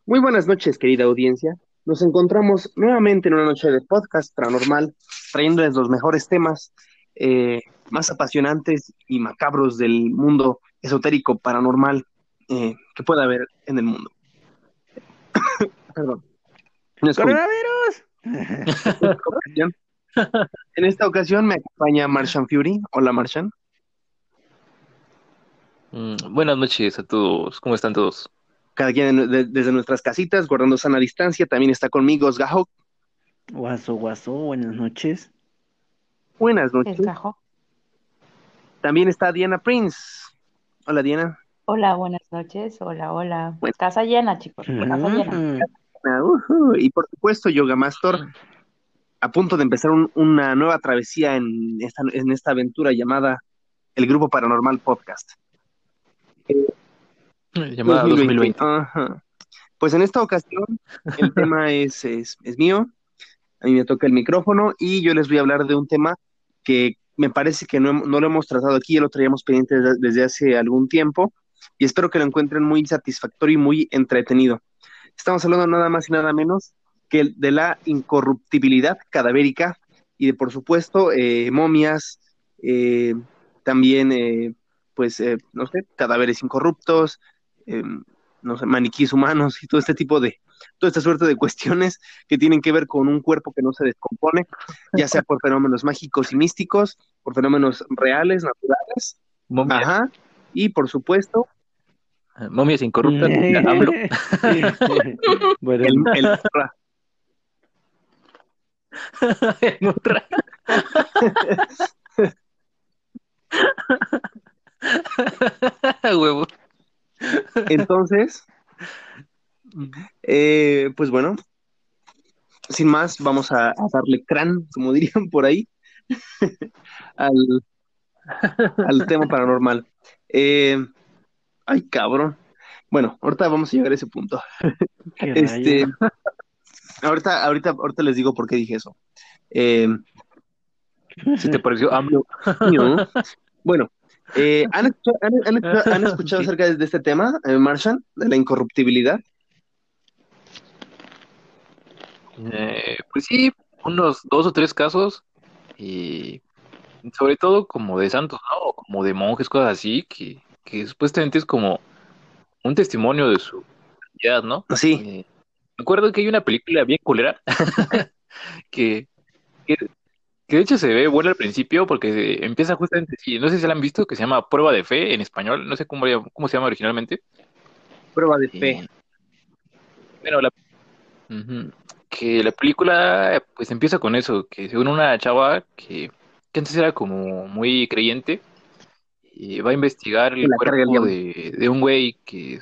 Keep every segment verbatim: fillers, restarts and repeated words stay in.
Muy buenas noches, querida audiencia. Nos encontramos nuevamente en una noche de podcast paranormal, trayéndoles los mejores temas eh, más apasionantes y macabros del mundo esotérico paranormal eh, que pueda haber en el mundo. Perdón, no es COVID. ¡Coronavirus! En esta ocasión, en esta ocasión me acompaña Martian Fury. Hola, Martian. Mm, buenas noches a todos, ¿cómo están todos? Cada quien de- desde nuestras casitas, guardando sana distancia. También está conmigo Sgahok. Guaso, guaso, buenas noches. Buenas El noches. cajón. También está Diana Prince. Hola, Diana. Hola, buenas noches. Hola, hola. Bueno, Casa llena, chicos. Casa llena. Ujú. ujú. Y por supuesto, Yoga Master, a punto de empezar un- una nueva travesía en esta, en esta aventura llamada el Grupo Paranormal Podcast Llamada dos mil veinte. dos mil veinte. Ajá. Pues en esta ocasión el tema es, es, es mío, a mí me toca el micrófono y yo les voy a hablar de un tema que me parece que no, no lo hemos tratado aquí, ya lo traíamos pendiente desde, desde hace algún tiempo y espero que lo encuentren muy satisfactorio y muy entretenido. Estamos hablando nada más y nada menos que de la incorruptibilidad cadavérica y de, por supuesto, eh, momias, eh, también, eh, pues, eh, no sé, cadáveres incorruptos, eh, no sé, maniquíes humanos y todo este tipo de, toda esta suerte de cuestiones que tienen que ver con un cuerpo que no se descompone, ya sea por fenómenos mágicos y místicos, por fenómenos reales, naturales, Momias, ajá, y por supuesto, momias incorruptas, AMLO. Bueno, el, el Mutra. Huevo. entonces, Ujú. eh, pues bueno, sin más, vamos a, a darle crán, como dirían por ahí, al, al tema paranormal. Eh, ay, cabrón. Bueno, ahorita vamos a llegar a ese punto. qué Este, rayos. ahorita, ahorita, ahorita les digo por qué dije eso. Eh, ¿Sí te pareció AMLO? ¿no? Bueno, eh, ¿han escuchado, han, han escuchado- han escuchado Sí. acerca de este tema, eh, Martian, de la incorruptibilidad? Eh, pues sí, unos dos o tres casos, y sobre todo como de santos, ¿no? O como de monjes, cosas así, que, que supuestamente es como un testimonio de su santidad, ¿no? Sí. Eh, me acuerdo que hay una película bien culera que, que Que de hecho se ve bueno al principio porque se- empieza justamente así. No sé si la han visto, que se llama Prueba de Fe en español. No sé cómo, cómo se llama originalmente. Prueba de fe. Eh, bueno, la, ujú, que la película pues empieza con eso, que según una chava que, que antes era como muy creyente, y va a investigar Que el la carga el cuerpo diablo. de, de un güey que...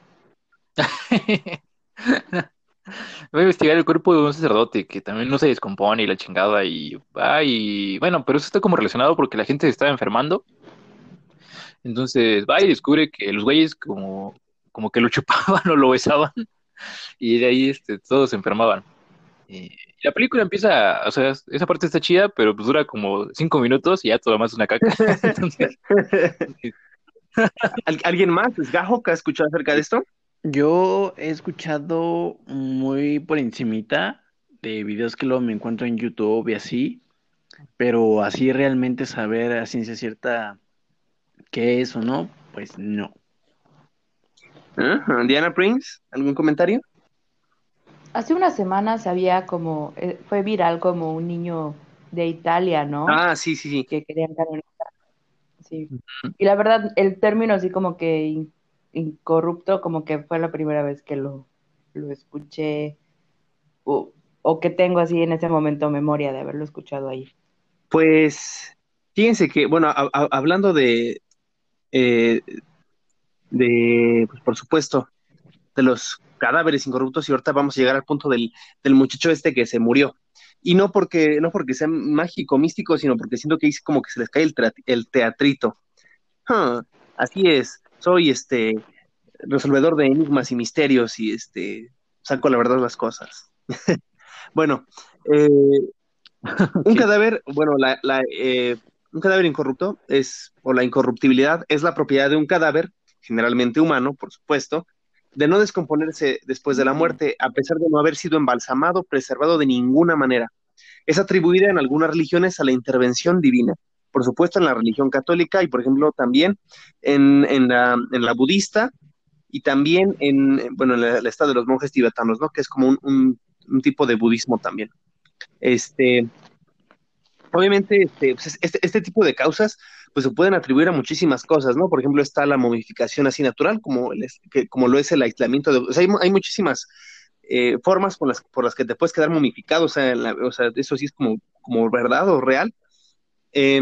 Va a investigar el cuerpo de un sacerdote que también no se descompone y la chingada y va y... Bueno, pero eso está como relacionado porque la gente se estaba enfermando. Entonces va y descubre que los güeyes como, como que lo chupaban o lo besaban y de ahí este, todos se enfermaban. Y la película empieza, o sea, esa parte está chida, pero pues dura como cinco minutos y ya todo lo más es una caca. Entonces, ¿Al- ¿Alguien más? ¿Gajo que ha escuchado acerca de esto? Yo he escuchado muy por encimita de videos que luego me encuentro en YouTube y así, pero así realmente saber a ciencia cierta qué es o no, pues no. Ajá. Diana Prince, ¿algún comentario? Hace unas semanas había como, eh, fue viral como un niño de Italia, ¿no? Ah, sí, sí, sí. Que querían canonizar, sí. Y la verdad, el término así como que in- incorrupto, como que fue la primera vez que lo, lo escuché o, o que tengo así en ese momento memoria de haberlo escuchado ahí. Pues fíjense que, bueno, a- a- hablando de, eh, de, pues por supuesto, de los cadáveres incorruptos, y ahorita vamos a llegar al punto del, del muchacho este que se murió. Y no porque, no porque sea mágico, místico, sino porque siento que dice como que se les cae el, tra- el teatrito. Ah, así es, soy este resolvedor de enigmas y misterios y este saco la verdad de las cosas. Bueno, eh, un ok. cadáver, bueno, la, la, eh, un cadáver incorrupto es, o la incorruptibilidad, es la propiedad de un cadáver, generalmente humano, por supuesto, de no descomponerse después de la muerte, a pesar de no haber sido embalsamado, preservado de ninguna manera. Es atribuida en algunas religiones a la intervención divina. Por supuesto, en la religión católica y, por ejemplo, también en, en, la, en la budista y también en, bueno, en el estado de los monjes tibetanos, ¿no? Que es como un, un, un tipo de budismo también. Este, obviamente, este, pues este, este tipo de causas pues se pueden atribuir a muchísimas cosas, ¿no? Por ejemplo, está la momificación así natural, como, el, que, como lo es el aislamiento de... O sea, hay, hay muchísimas eh, formas por las, por las que te puedes quedar momificado, o sea, la, o sea eso sí es como, como verdad o real. Eh,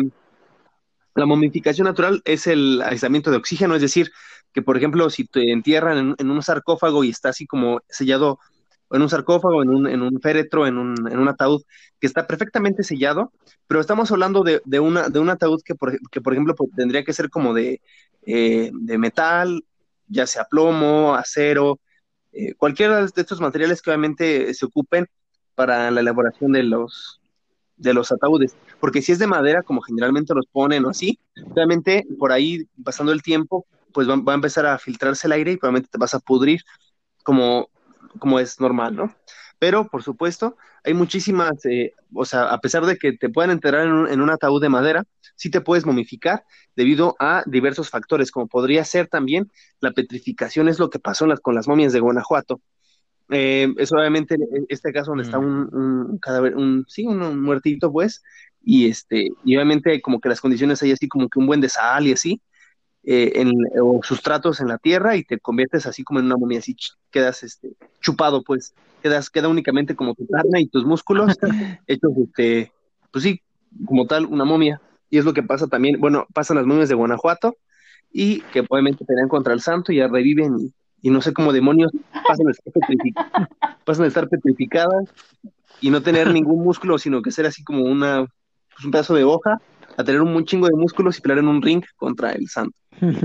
la momificación natural es el aislamiento de oxígeno, es decir, que por ejemplo, si te entierran en, en un sarcófago y está así como sellado, en un sarcófago, en un, en un féretro, en un, en un ataúd que está perfectamente sellado, pero estamos hablando de, de, una, de un ataúd que por, que, por ejemplo, pues, tendría que ser como de, eh, de metal, ya sea plomo, acero, eh, cualquiera de estos materiales que obviamente se ocupen para la elaboración de los, de los ataúdes, porque si es de madera, como generalmente los ponen o así, obviamente por ahí, pasando el tiempo, pues va, va a empezar a filtrarse el aire y probablemente te vas a pudrir como, como es normal, ¿no? Pero, por supuesto, hay muchísimas, eh, o sea, a pesar de que te puedan enterrar en un, en un ataúd de madera, sí te puedes momificar debido a diversos factores, como podría ser también la petrificación, es lo que pasó en las, con las momias de Guanajuato. Eh, es obviamente en este caso donde está Mm. un, un cadáver, un, sí, un, un muertito, pues, y este, y obviamente como que las condiciones hay así como que un buen de sal y así, eh, en, o sustratos en la tierra y te conviertes así como en una momia, así ch- quedas este, chupado, pues, quedas, queda únicamente como tu carne y tus músculos hechos, este, pues sí, como tal, una momia. Y es lo que pasa también, bueno, pasan las momias de Guanajuato y que obviamente pelean contra el santo y ya reviven y, y no sé cómo demonios pasan a estar, petrific- pasan a estar petrificadas y no tener ningún músculo, sino que ser así como una, pues un pedazo de hoja, a tener un, un chingo de músculos y pelear en un ring contra el santo.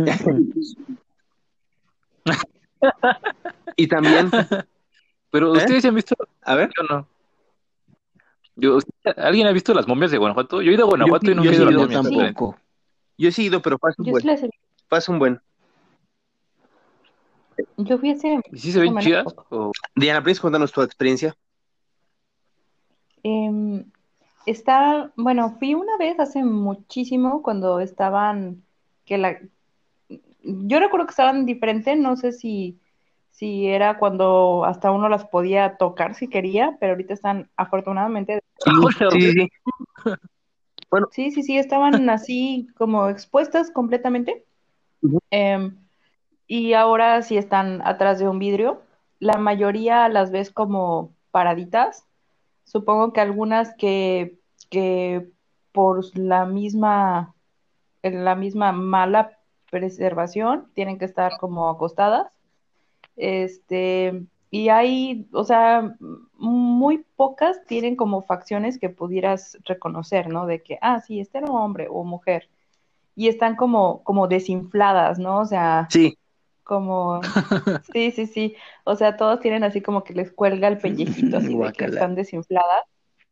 Y también, Pero ¿eh? ustedes ya han visto, A ver, yo no. Yo, ¿alguien ha visto las momias de Guanajuato? Yo he ido a yo, Guanajuato y yo nunca he sí ido he a las ido, Yo momias, la Sí, neta. tampoco. yo sí he ido, pero pasa un yo sí buen, las he visto. pasa un buen. Yo fui hace ¿Y sí se más o ven menos chidas? poco. O... Diana Prince, cuéntanos tu experiencia. Em, está, bueno, fui una vez hace muchísimo cuando estaban, que la, yo recuerdo que estaban diferentes, no sé si, si era cuando hasta uno las podía tocar si quería, pero ahorita están afortunadamente, Sí, sí, sí, sí. Bueno, sí, sí, sí, estaban así como expuestas completamente. ujú. Em, y ahora sí están atrás de un vidrio. La mayoría las ves como paraditas. Supongo que algunas que, que por la misma, la misma mala preservación tienen que estar como acostadas. Este, y hay, o sea, muy pocas tienen como facciones que pudieras reconocer, ¿no? De que, ah, sí, este era hombre o mujer. Y están como, como desinfladas, ¿no? O sea, Sí, como, sí, sí, sí. O sea, todos tienen así como que les cuelga el pellejito así de que Guácala. están desinfladas.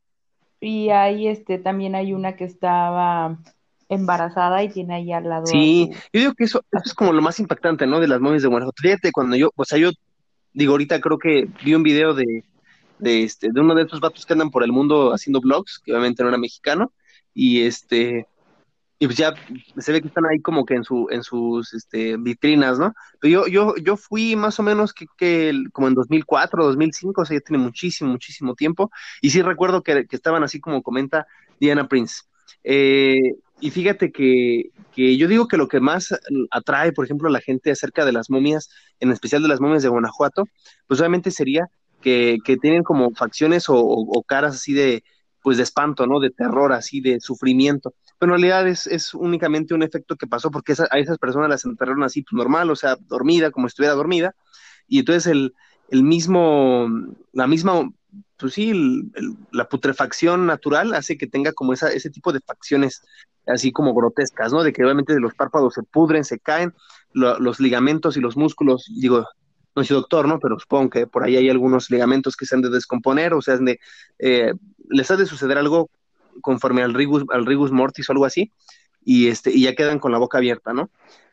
Y ahí este también hay una que estaba embarazada y tiene ahí al lado a sí, su, yo digo que eso, a eso su es como lo cachorro. más impactante, ¿no? De las momias de Guanajuato. Fíjate, cuando yo, o sea, yo digo, ahorita creo que vi un video de, de, este, de uno de esos vatos que andan por el mundo haciendo vlogs, que obviamente no era mexicano, y este, y pues ya se ve que están ahí como que en su, en sus este, vitrinas, ¿no? Pero yo, yo, yo fui más o menos que, que el- como en dos mil cuatro, dos mil cinco, o sea, ya tiene muchísimo, muchísimo tiempo, y sí recuerdo que, que estaban así como comenta Diana Prince. Eh, y fíjate que, que yo digo que lo que más atrae, por ejemplo, a la gente acerca de las momias, en especial de las momias de Guanajuato, pues obviamente sería que, que tienen como facciones o, o- o caras así de, pues de espanto, ¿no? De terror, así de sufrimiento, pero en realidad es, es únicamente un efecto que pasó porque esa- a esas personas las enterraron así pues, normal, o sea, dormida, como si estuviera dormida, y entonces el, el mismo, la misma, pues sí, el- el- la putrefacción natural hace que tenga como esa, ese tipo de facciones así como grotescas, ¿no? De que obviamente los párpados se pudren, se caen, lo- los ligamentos y los músculos, digo, no soy doctor, ¿no? Pero supongo que por ahí hay algunos ligamentos que se han de descomponer, o sea, han de, eh, les ha de suceder algo conforme al rigus, al rigus mortis o algo así, y este, y ya quedan con la boca abierta, ¿no?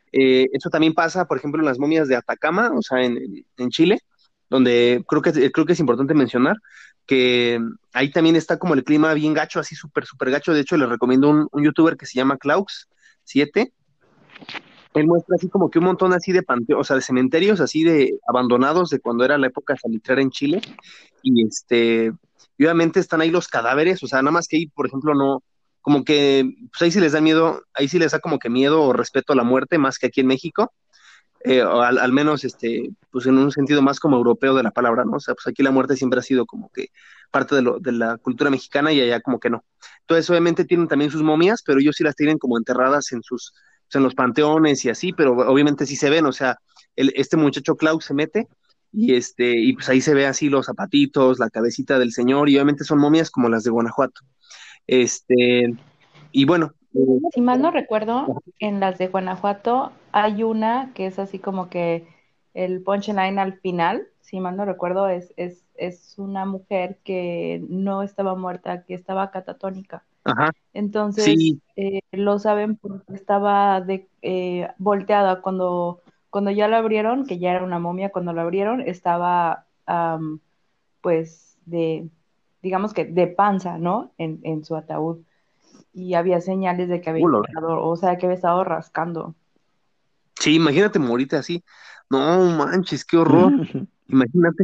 Eh, eso también pasa, por ejemplo, en las momias de Atacama, o sea, en, en- en Chile, donde creo que, creo que es importante mencionar que ahí también está como el clima bien gacho, así súper, súper gacho. De hecho, les recomiendo un, un youtuber que se llama Klaus siete. Él muestra así como que un montón así de panteones, o sea, de cementerios así de abandonados de cuando era la época salitrera en Chile. Y este, y obviamente están ahí los cadáveres, o sea, nada más que ahí, por ejemplo, no, como que, pues ahí sí les da miedo, ahí sí les da como que miedo o respeto a la muerte, más que aquí en México, eh, o al, al menos, este, pues en un sentido más como europeo de la palabra, ¿no? O sea, pues aquí la muerte siempre ha sido como que parte de, lo, de la cultura mexicana y allá como que no. Entonces, obviamente tienen también sus momias, pero ellos sí las tienen como enterradas en sus, pues, en los panteones y así, pero obviamente sí se ven, o sea, el, este muchacho Klaus se mete y este, y pues ahí se ve así los zapatitos, la cabecita del señor, y obviamente son momias como las de Guanajuato. Este, y bueno, eh, Si mal no recuerdo, en las de Guanajuato hay una que es así como que el punchline al final, si mal no recuerdo, es, es, es una mujer que no estaba muerta, que estaba catatónica. ajá, Entonces, sí, eh, lo saben porque estaba de, eh, volteada cuando, cuando ya la abrieron, que ya era una momia, cuando la abrieron estaba um, pues de, digamos que de panza, ¿no? En, en su ataúd. Y había señales de que había ulo, estado, o sea, que había estado rascando. sí, imagínate morirte así. No manches, qué horror. Imagínate.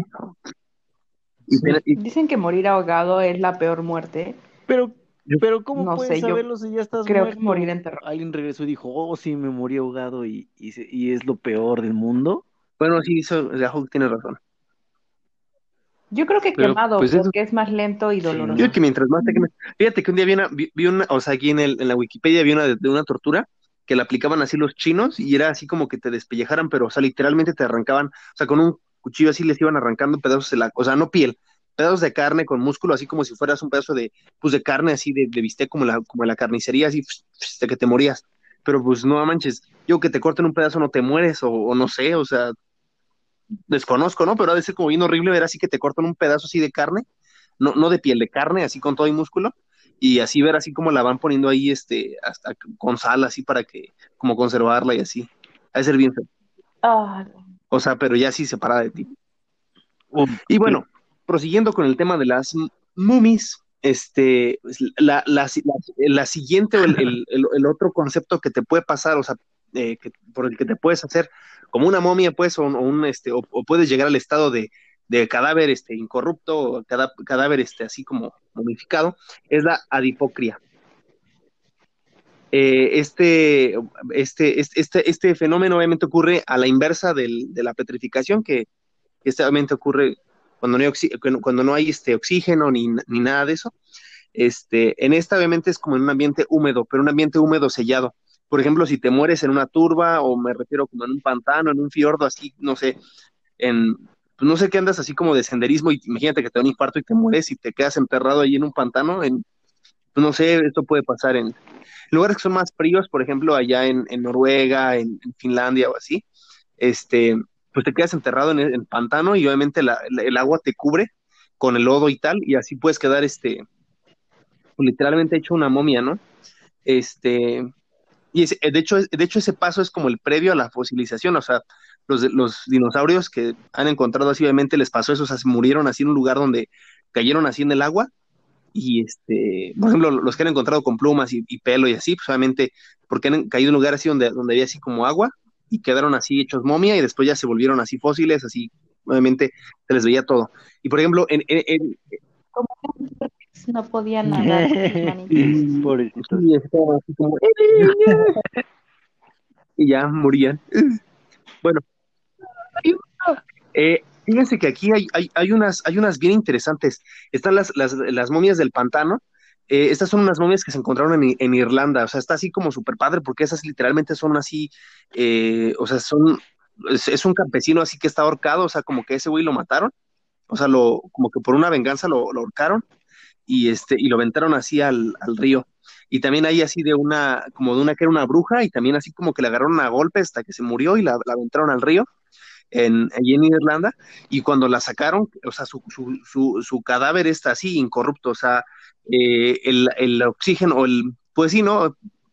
Y, Sí. pena- y Dicen que morir ahogado es la peor muerte. Pero, yo, pero ¿cómo No puedes sé, yo saberlo si ya estás creo que morir muerto? enterrado. Alguien regresó y dijo, oh, sí, me morí ahogado y, y, se- y es lo peor del mundo. bueno, sí, eso, o sea, Hulk tiene razón. Yo creo que Pero quemado, pues eso, porque es más lento y Sí, Yo doloroso. creo que ¿no? mientras más te quemes. Fíjate que un día vi una, vi, vi una, o sea, aquí en, el, en la Wikipedia vi una de, de una tortura que la aplicaban así los chinos y era así como que te despellejaran, pero, o sea, literalmente te arrancaban, o sea, con un cuchillo así les iban arrancando pedazos de la, o sea, no piel, pedazos de carne con músculo, así como si fueras un pedazo de, pues, de carne así de, de bistec como la, como en la carnicería, así, de que te morías. Pero pues no manches, yo que te corten un pedazo no te mueres, o, o no sé, o sea, desconozco, ¿no? Pero ha de ser como bien horrible ver así que te cortan un pedazo así de carne, no, no de piel, de carne, así con todo y músculo, y así ver así como la van poniendo ahí, este, hasta con sal, así para que, como conservarla y así. Ha de ser bien feo. Ah, O sea, pero ya así separada de ti. Oh, Y pero, bueno, prosiguiendo con el tema de las m- mummies, este, pues, la, la, la, la siguiente o el, el, el, el otro concepto que te puede pasar, o sea, eh, que, por el que te puedes hacer como una momia, pues, o, o un, este, o, o, puedes llegar al estado de, de cadáver este, incorrupto, o cada, cadáver este, así como momificado, es la adipocria. Eh, este, este, este, este, fenómeno obviamente ocurre a la inversa del, de la petrificación, que este obviamente ocurre cuando no hay, oxi cuando no hay este, oxígeno ni, ni nada de eso. Este, en esta obviamente es como en un ambiente húmedo, pero un ambiente húmedo sellado. Por ejemplo, si te mueres en una turba, o me refiero como en un pantano, en un fiordo, así, no sé, en, pues no sé qué andas así como de senderismo, y imagínate que te da un infarto y te mueres y te quedas enterrado ahí en un pantano, en, pues no sé, esto puede pasar en lugares que son más fríos, por ejemplo, allá en, en Noruega, en, en Finlandia o así, este, pues te quedas enterrado en el en pantano y obviamente la, la, el agua te cubre con el lodo y tal, y así puedes quedar, este, pues, literalmente hecho una momia, ¿no? Este, y ese, de hecho, de hecho ese paso es como el previo a la fosilización, o sea, los, los dinosaurios que han encontrado así, obviamente les pasó eso, o sea, se murieron así en un lugar donde cayeron así en el agua, y este, por ejemplo, los que han encontrado con plumas y, y pelo y así, pues obviamente, porque han caído en un lugar así donde, donde había así como agua, y quedaron así hechos momia, y después ya se volvieron así fósiles, así, obviamente se les veía todo. Y por ejemplo, en, en, en como no podía nadar los maniquíes. y, Pobrecitos. sí, estaban así como, y ya morían. Bueno, eh, fíjense que aquí hay, hay, hay, unas, hay unas bien interesantes. Están las, las, las momias del pantano. Eh, estas son unas momias que se encontraron en, en Irlanda. O sea, está así como súper padre porque esas literalmente son así, eh, o sea, son, es, es, un campesino así que está ahorcado, o sea, como que ese güey lo mataron. O sea, lo, como que por una venganza lo, lo ahorcaron y, este, y lo aventaron así al, al río. Y también hay así de una, como de una que era una bruja y también así como que le agarraron a golpe hasta que se murió y la, la aventaron al río en, allí en Irlanda, y cuando la sacaron, o sea, su, su, su, su cadáver está así, incorrupto, o sea, eh, el, el, oxígeno, o el, pues sí, ¿no?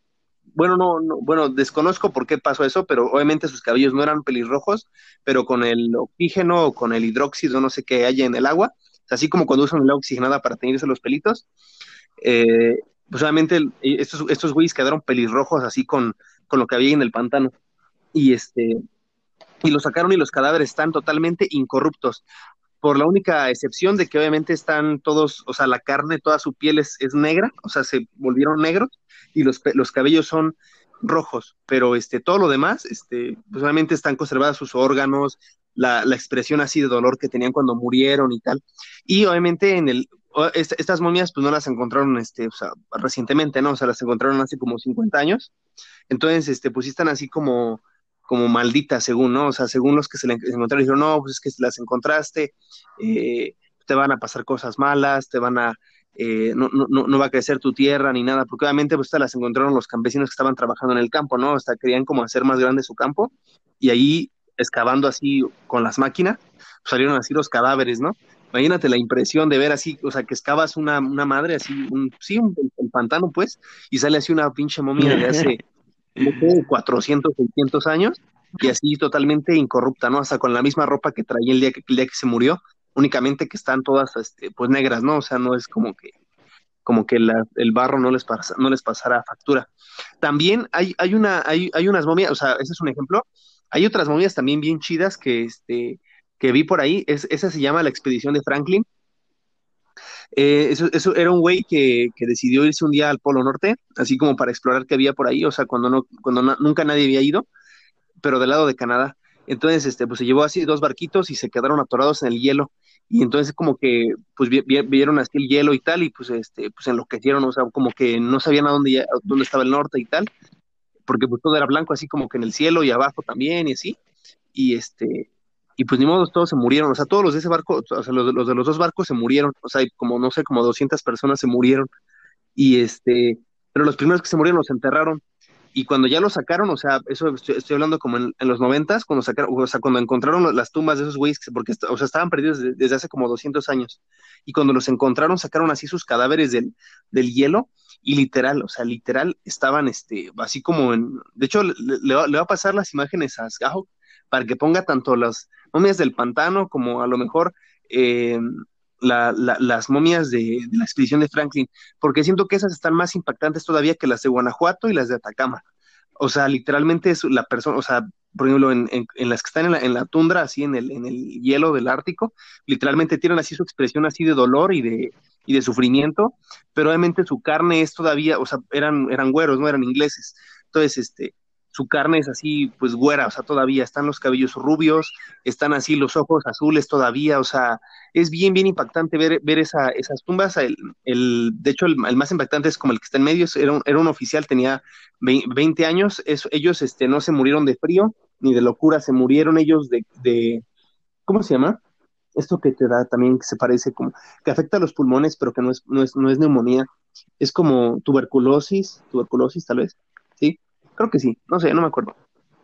bueno, no, no, bueno, desconozco por qué pasó eso, pero obviamente sus cabellos no eran pelirrojos, pero con el oxígeno o con el hidróxido, no sé qué haya en el agua, así como cuando usan el agua oxigenada para teñirse los pelitos, eh, pues obviamente el- estos, estos güeyes quedaron pelirrojos así con, con lo que había en el pantano. Y este, y los sacaron y los cadáveres están totalmente incorruptos, por la única excepción de que obviamente están todos, o sea, la carne, toda su piel es, es negra, o sea, se volvieron negros y los, los cabellos son rojos, pero este, todo lo demás, este, pues obviamente están conservados sus órganos, la, la expresión así de dolor que tenían cuando murieron y tal. Y obviamente en el, est estas momias pues no las encontraron este, o sea, recientemente, ¿no? O sea, las encontraron hace como cincuenta años. Entonces, este, pues sí están así como, como malditas, según, ¿no? O sea, según los que se le encontraron, dijeron, no, pues es que las encontraste, eh, te van a pasar cosas malas, te van a, eh, no, no, no va a crecer tu tierra ni nada, porque obviamente pues las encontraron los campesinos que estaban trabajando en el campo, ¿no? Hasta querían como hacer más grande su campo, y ahí excavando así con las máquinas, pues salieron así los cadáveres, ¿no? Imagínate la impresión de ver así, o sea, que excavas una, una madre así, un, sí, un, el pantano, pues, y sale así una pinche momia de hace no sé, cuatrocientos, seiscientos años, y así totalmente incorrupta, ¿no? Hasta con la misma ropa que traía el día que, el día que se murió, únicamente que están todas, este, pues negras, ¿no? O sea, no es como que, como que la, el barro no les, pasa, no les pasara factura. También hay, hay, una, hay, hay unas momias, o sea, ese es un ejemplo, hay otras momias también bien chidas que, este, que vi por ahí, es, esa se llama la expedición de Franklin. Eh, eso, eso era un güey que, que decidió irse un día al Polo Norte, así como para explorar qué había por ahí, o sea, cuando, no, cuando na, nunca nadie había ido, pero del lado de Canadá. Entonces, este, pues se llevó así dos barquitos y se quedaron atorados en el hielo. Y entonces como que, pues vi, vi, vieron así el hielo y tal, y pues, este, pues enloquecieron, o sea, como que no sabían a dónde, a dónde estaba el norte y tal, porque pues todo era blanco, así como que en el cielo y abajo también y así. Y este, y pues ni modo, todos se murieron, o sea, todos los de ese barco, o sea, los, de- los de los dos barcos se murieron, o sea, y como, no sé, como doscientas personas se murieron. Y este, pero los primeros que se murieron los enterraron. Y cuando ya los sacaron, o sea, eso estoy, estoy hablando como en, en los noventas, cuando sacaron, o sea, cuando encontraron las tumbas de esos güeyes, porque, o sea, estaban perdidos desde, desde hace como doscientos años. Y cuando los encontraron, sacaron así sus cadáveres del, del hielo, y literal, o sea, literal, estaban, este, así como en, de hecho, le, le va, le va a pasar las imágenes a Sgajo para que ponga tanto las momias del pantano como a lo mejor eh, la, la, las momias de, de la expedición de Franklin, porque siento que esas están más impactantes todavía que las de Guanajuato y las de Atacama. O sea, literalmente es la persona, o sea, por ejemplo, en, en, en las que están en la, en la, tundra, así en el, en el hielo del Ártico, literalmente tienen así su expresión así de dolor y de, y de sufrimiento, pero obviamente su carne es todavía, o sea, eran, eran güeros, no eran ingleses. Entonces, este, su carne es así, pues güera, o sea, todavía están los cabellos rubios, están así los ojos azules todavía, o sea, es bien, bien impactante ver, ver esa, esas tumbas. El, el, de hecho, el, el, más impactante es como el que está en medio, era un, era un oficial, tenía veinte años, es, ellos este, no se murieron de frío ni de locura, se murieron ellos de, de, ¿cómo se llama? Esto que te da también, que se parece como, que afecta a los pulmones, pero que no es, no es, no es neumonía, es como tuberculosis, tuberculosis tal vez, ¿sí? Creo que sí, no sé, no me acuerdo.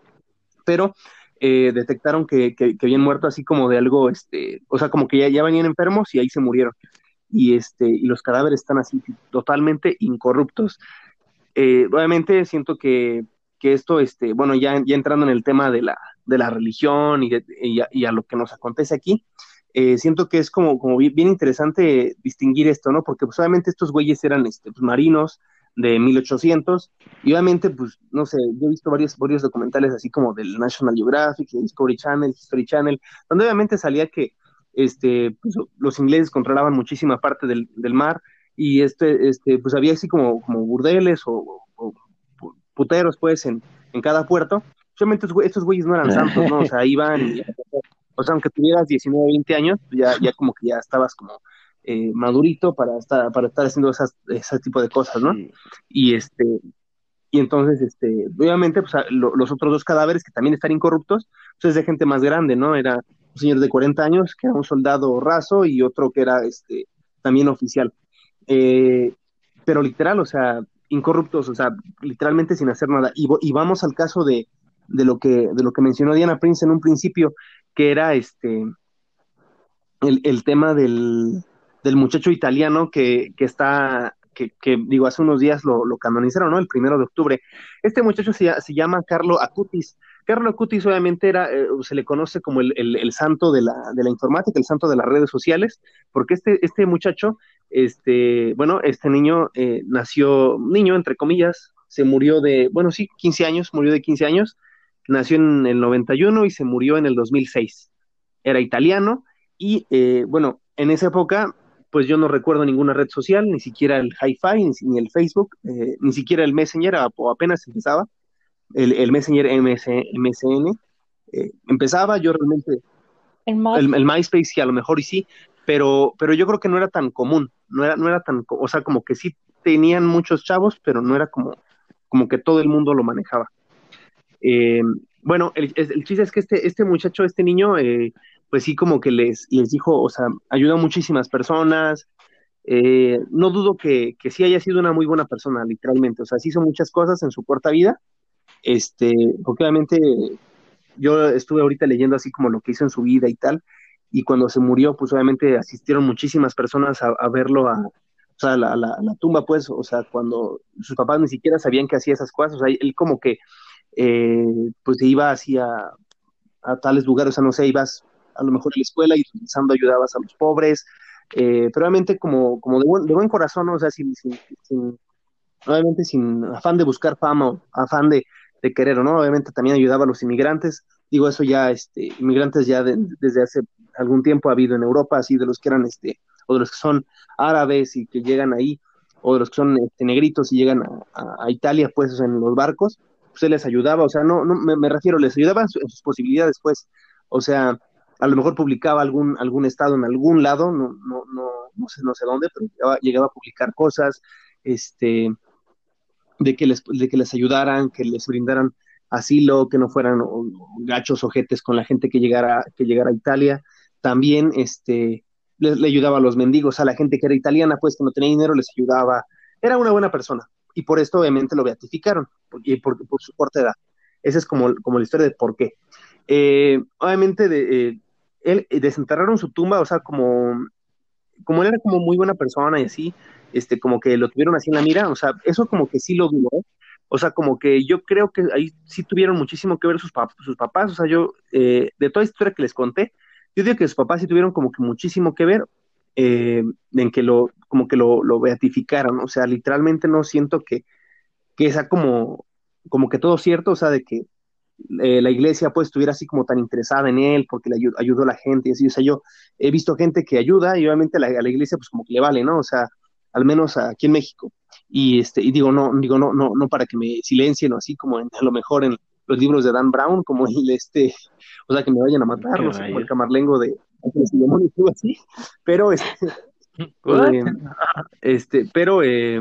Pero eh, detectaron que, que, que, habían muerto así como de algo, este, o sea, como que ya, ya venían enfermos y ahí se murieron. Y, este, y los cadáveres están así totalmente incorruptos. Eh, obviamente siento que, que esto, este, bueno, ya, ya entrando en el tema de la, de la religión y, de, y, a, y a lo que nos acontece aquí, eh, siento que es como, como bien, bien interesante distinguir esto, ¿no? Porque pues obviamente estos güeyes eran este, pues, marinos de mil ochocientos y obviamente, pues, no sé, yo he visto varios, varios documentales así como del National Geographic, Discovery Channel, History Channel, donde obviamente salía que este, pues, los ingleses controlaban muchísima parte del, del mar y este, este, pues había así como, como burdeles o, o, o puteros, pues, en, en cada puerto. Obviamente estos, estos güeyes no eran santos, ¿no? O sea, iban y, o sea, aunque tuvieras diecinueve, veinte años, ya, ya como que ya estabas como eh, madurito para estar, para estar haciendo esas, ese tipo de cosas, ¿no? Sí. Y este, y entonces, este, obviamente, pues, lo, los otros dos cadáveres que también están incorruptos, pues es de gente más grande, ¿no? Era un señor de cuarenta años, que era un soldado raso, y otro que era este, también oficial. Eh, pero literal, o sea, incorruptos, o sea, literalmente sin hacer nada. Y, y vamos al caso de, de, lo que, de lo que mencionó Diana Prince en un principio, que era este el, el tema del, del muchacho italiano que, que está que, que, digo, hace unos días lo, lo canonizaron, ¿no? El primero de octubre. Este muchacho se, se llama Carlo Acutis. Carlo Acutis obviamente era, eh, se le conoce como el, el, el santo de la, de la informática, el santo de las redes sociales, porque este, este muchacho, este, bueno, este niño eh, nació, niño entre comillas, se murió de, bueno, sí, quince años, murió de quince años, nació en el noventa y uno y se murió en el dos mil seis. Era italiano y, eh, bueno, en esa época, pues yo no recuerdo ninguna red social, ni siquiera el Hi-Fi, ni, ni el Facebook, eh, ni siquiera el Messenger, o apenas empezaba, el, el Messenger M S, M S N, eh, empezaba, yo realmente, El más. el, el MySpace sí, a lo mejor y sí, pero, pero yo creo que no era tan común, no era, no era tan, o sea, como que sí tenían muchos chavos, pero no era como, como que todo el mundo lo manejaba. Eh, bueno, el, el chiste es que este, este muchacho, este niño, eh, pues sí como que les, les dijo, o sea, ayuda a muchísimas personas, eh, no dudo que, que sí haya sido una muy buena persona, literalmente, o sea, sí hizo muchas cosas en su corta vida, este, porque obviamente yo estuve ahorita leyendo así como lo que hizo en su vida y tal, y cuando se murió, pues obviamente asistieron muchísimas personas a, a verlo, a, o sea, la, la, la tumba, pues, o sea, cuando sus papás ni siquiera sabían que hacía esas cosas, o sea, él como que, eh, pues se iba así a, a tales lugares, o sea, no sé, ibas a lo mejor a la escuela y pensando ayudabas a los pobres, eh, pero obviamente como, como de, buen, de buen corazón, ¿no? O sea, sin, sin, sin, obviamente sin afán de buscar fama o afán de, de querer, ¿no? Obviamente también ayudaba a los inmigrantes, digo, eso ya, este, inmigrantes ya de, desde hace algún tiempo ha habido en Europa, así de los que eran, este, o de los que son árabes y que llegan ahí, o de los que son este, negritos y llegan a, a, a Italia, pues, o sea, en los barcos, pues él les ayudaba, o sea, no, no me, me refiero, les ayudaba en, su, en sus posibilidades, pues, o sea, a lo mejor publicaba algún, algún estado en algún lado, no, no, no, no sé, no sé dónde, pero llegaba, llegaba a publicar cosas, este, de que les, de que les ayudaran, que les brindaran asilo, que no fueran o, o gachos ojetes con la gente que llegara, que llegara a Italia. También este, le, le ayudaba a los mendigos, a la gente que era italiana, pues que no tenía dinero, les ayudaba. Era una buena persona. Y por esto obviamente lo beatificaron, y por, por, por su corta edad. Esa es como, como la historia de por qué. Eh, obviamente de, eh, él desenterraron su tumba, o sea, como, como él era como muy buena persona y así, este, como que lo tuvieron así en la mira, o sea, eso como que sí lo dudo, ¿eh? O sea, como que yo creo que ahí sí tuvieron muchísimo que ver sus, pap sus papás, o sea, yo, eh, de toda esta historia que les conté, yo digo que sus papás sí tuvieron como que muchísimo que ver eh, en que lo, como que lo, lo beatificaron, o sea, literalmente no siento que, que sea como, como que todo cierto, o sea, de que eh, la iglesia pues estuviera así como tan interesada en él porque le ayudó, ayudó a la gente y así, o sea, yo he visto gente que ayuda y obviamente a la, a la iglesia pues como que le vale, ¿no? O sea, al menos aquí en México. Y este, y digo, no, digo, no, no, no para que me silencien o así como en, a lo mejor en los libros de Dan Brown, como el este, o sea, que me vayan a matar, no sé, como el camarlengo de Demonios, así, pero este, eh, este, pero eh,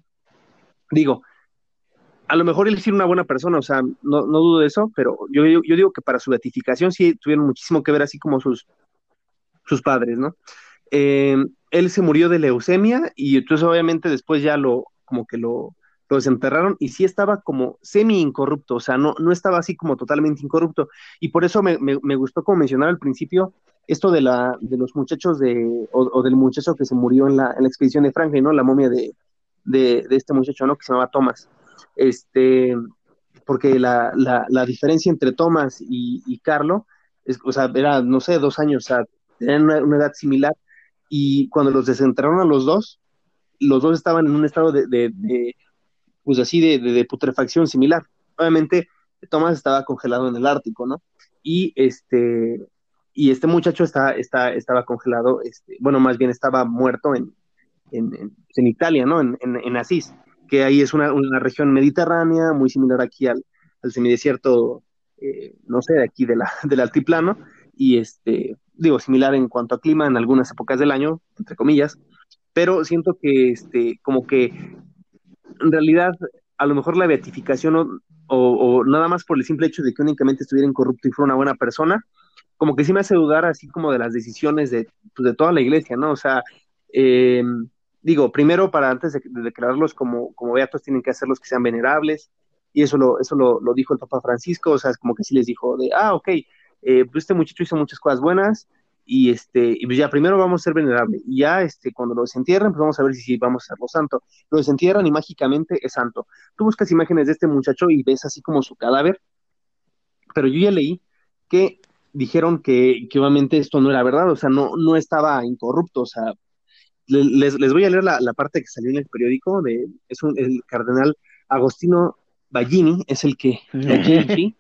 digo, a lo mejor él sí era una buena persona, o sea, no, no dudo de eso, pero yo, yo, yo digo que para su beatificación sí tuvieron muchísimo que ver, así como sus, sus padres, ¿no? Eh, él se murió de leucemia y entonces obviamente después ya lo, como que lo, lo desenterraron y sí estaba como semi incorrupto, o sea, no, no estaba así como totalmente incorrupto. Y por eso me, me, me gustó como mencionar al principio esto de, la, de los muchachos de, o, o del muchacho que se murió en la, en la expedición de Franklin, ¿no? La momia de, de, de este muchacho, ¿no? Que se llamaba Thomas. Este, porque la, la, la diferencia entre Thomas y, y Carlo, es, o sea, era, no sé, dos años, o sea, tenían una, una edad similar, y cuando los desenterraron a los dos, los dos estaban en un estado de, de, de pues así, de, de, de, putrefacción similar. Obviamente, Thomas estaba congelado en el Ártico, ¿no? Y este, y este muchacho está, está, estaba congelado, este, bueno, más bien estaba muerto en, en, en, en Italia, ¿no? En, en, en Asís, que ahí es una, una región mediterránea, muy similar aquí al, al semidesierto, eh, no sé, de aquí de la, del altiplano, y este, digo, similar en cuanto a clima en algunas épocas del año, entre comillas, pero siento que, este, como que, en realidad, a lo mejor la beatificación o, o, o nada más por el simple hecho de que únicamente estuviera incorrupto y fuera una buena persona, como que sí me hace dudar así como de las decisiones de, pues, de toda la iglesia, ¿no? O sea, eh, digo, primero para antes de, de declararlos como, como beatos tienen que hacerlos que sean venerables, y eso lo, eso lo, lo dijo el Papa Francisco, o sea, es como que sí les dijo de, ah, ok, eh, pues este muchacho hizo muchas cosas buenas, y este, y pues ya primero vamos a ser venerable, y ya este, cuando lo desentierren, pues vamos a ver si sí vamos a hacerlo santo. Lo desentierran y mágicamente es santo. Tú buscas imágenes de este muchacho y ves así como su cadáver, pero yo ya leí que dijeron que, que obviamente esto no era verdad, o sea, no, no estaba incorrupto, o sea, le- les, les voy a leer la, la parte que salió en el periódico, de, es un, el cardenal Agostino Ballini, es el que, Ballini,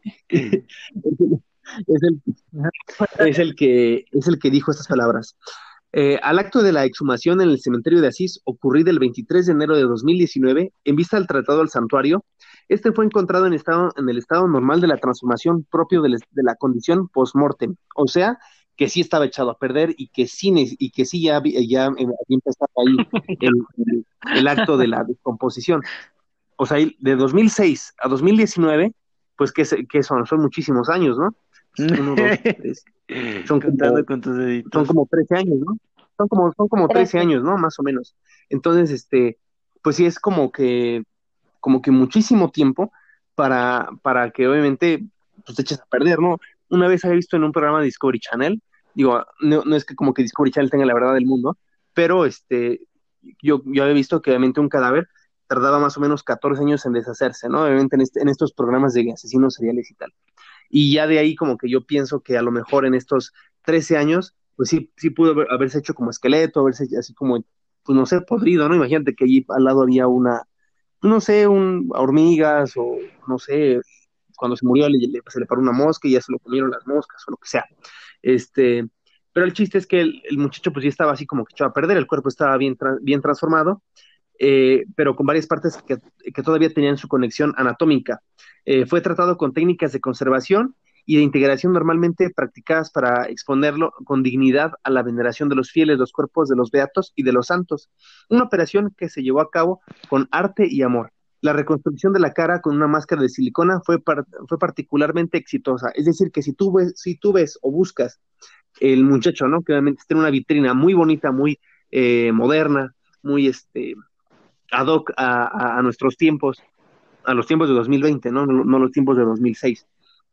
es el, es el que, es el que dijo estas palabras. Eh, al acto de la exhumación en el cementerio de Asís, ocurrido el veintitrés de enero de dos mil diecinueve, en vista del tratado al santuario, este fue encontrado en, estado, en el estado normal de la transformación propio de, les- de la condición post-mortem, o sea, que sí estaba echado a perder y que sí, ne- y que sí ya, había- ya eh, había empezado ahí el, el- el acto de la descomposición. O sea, y de dos mil seis a dos mil diecinueve, pues que, que son, son muchísimos años, ¿no? Uno, dos, tres, son Contando como con tus son deditos. como trece años, ¿no? Son como, son como trece Trece. años, ¿no? Más o menos. Entonces, este, pues sí es como que, como que muchísimo tiempo para, para que obviamente pues te eches a perder, ¿no? Una vez había visto en un programa de Discovery Channel, digo, no, no es que como que Discovery Channel tenga la verdad del mundo, pero este, yo, yo había visto que obviamente un cadáver tardaba más o menos catorce años en deshacerse, ¿no? Obviamente en, este, en estos programas de asesinos seriales y tal. Y ya de ahí como que yo pienso que a lo mejor en estos trece años, pues sí, sí pudo haber- haberse hecho como esqueleto, haberse así como, pues no sé, podrido, ¿no? Imagínate que allí al lado había una, no sé, un hormigas o no sé, cuando se murió le, le- se le paró una mosca y ya se lo comieron las moscas o lo que sea. Este, pero el chiste es que el, el muchacho pues ya estaba así como que echado a perder, el cuerpo estaba bien, tra- bien transformado, eh, pero con varias partes que, que, todavía tenían su conexión anatómica. Eh, fue tratado con técnicas de conservación y de integración normalmente practicadas para exponerlo con dignidad a la veneración de los fieles, los cuerpos de los beatos y de los santos. Una operación que se llevó a cabo con arte y amor. La reconstrucción de la cara con una máscara de silicona fue, par fue particularmente exitosa. Es decir, que si tú ves, si tú ves o buscas el muchacho, ¿no? Que obviamente está en una vitrina muy bonita, muy eh, moderna, muy este, ad hoc a, a, a, nuestros tiempos, a los tiempos de dos mil veinte, ¿no? No, no los tiempos de dos mil seis.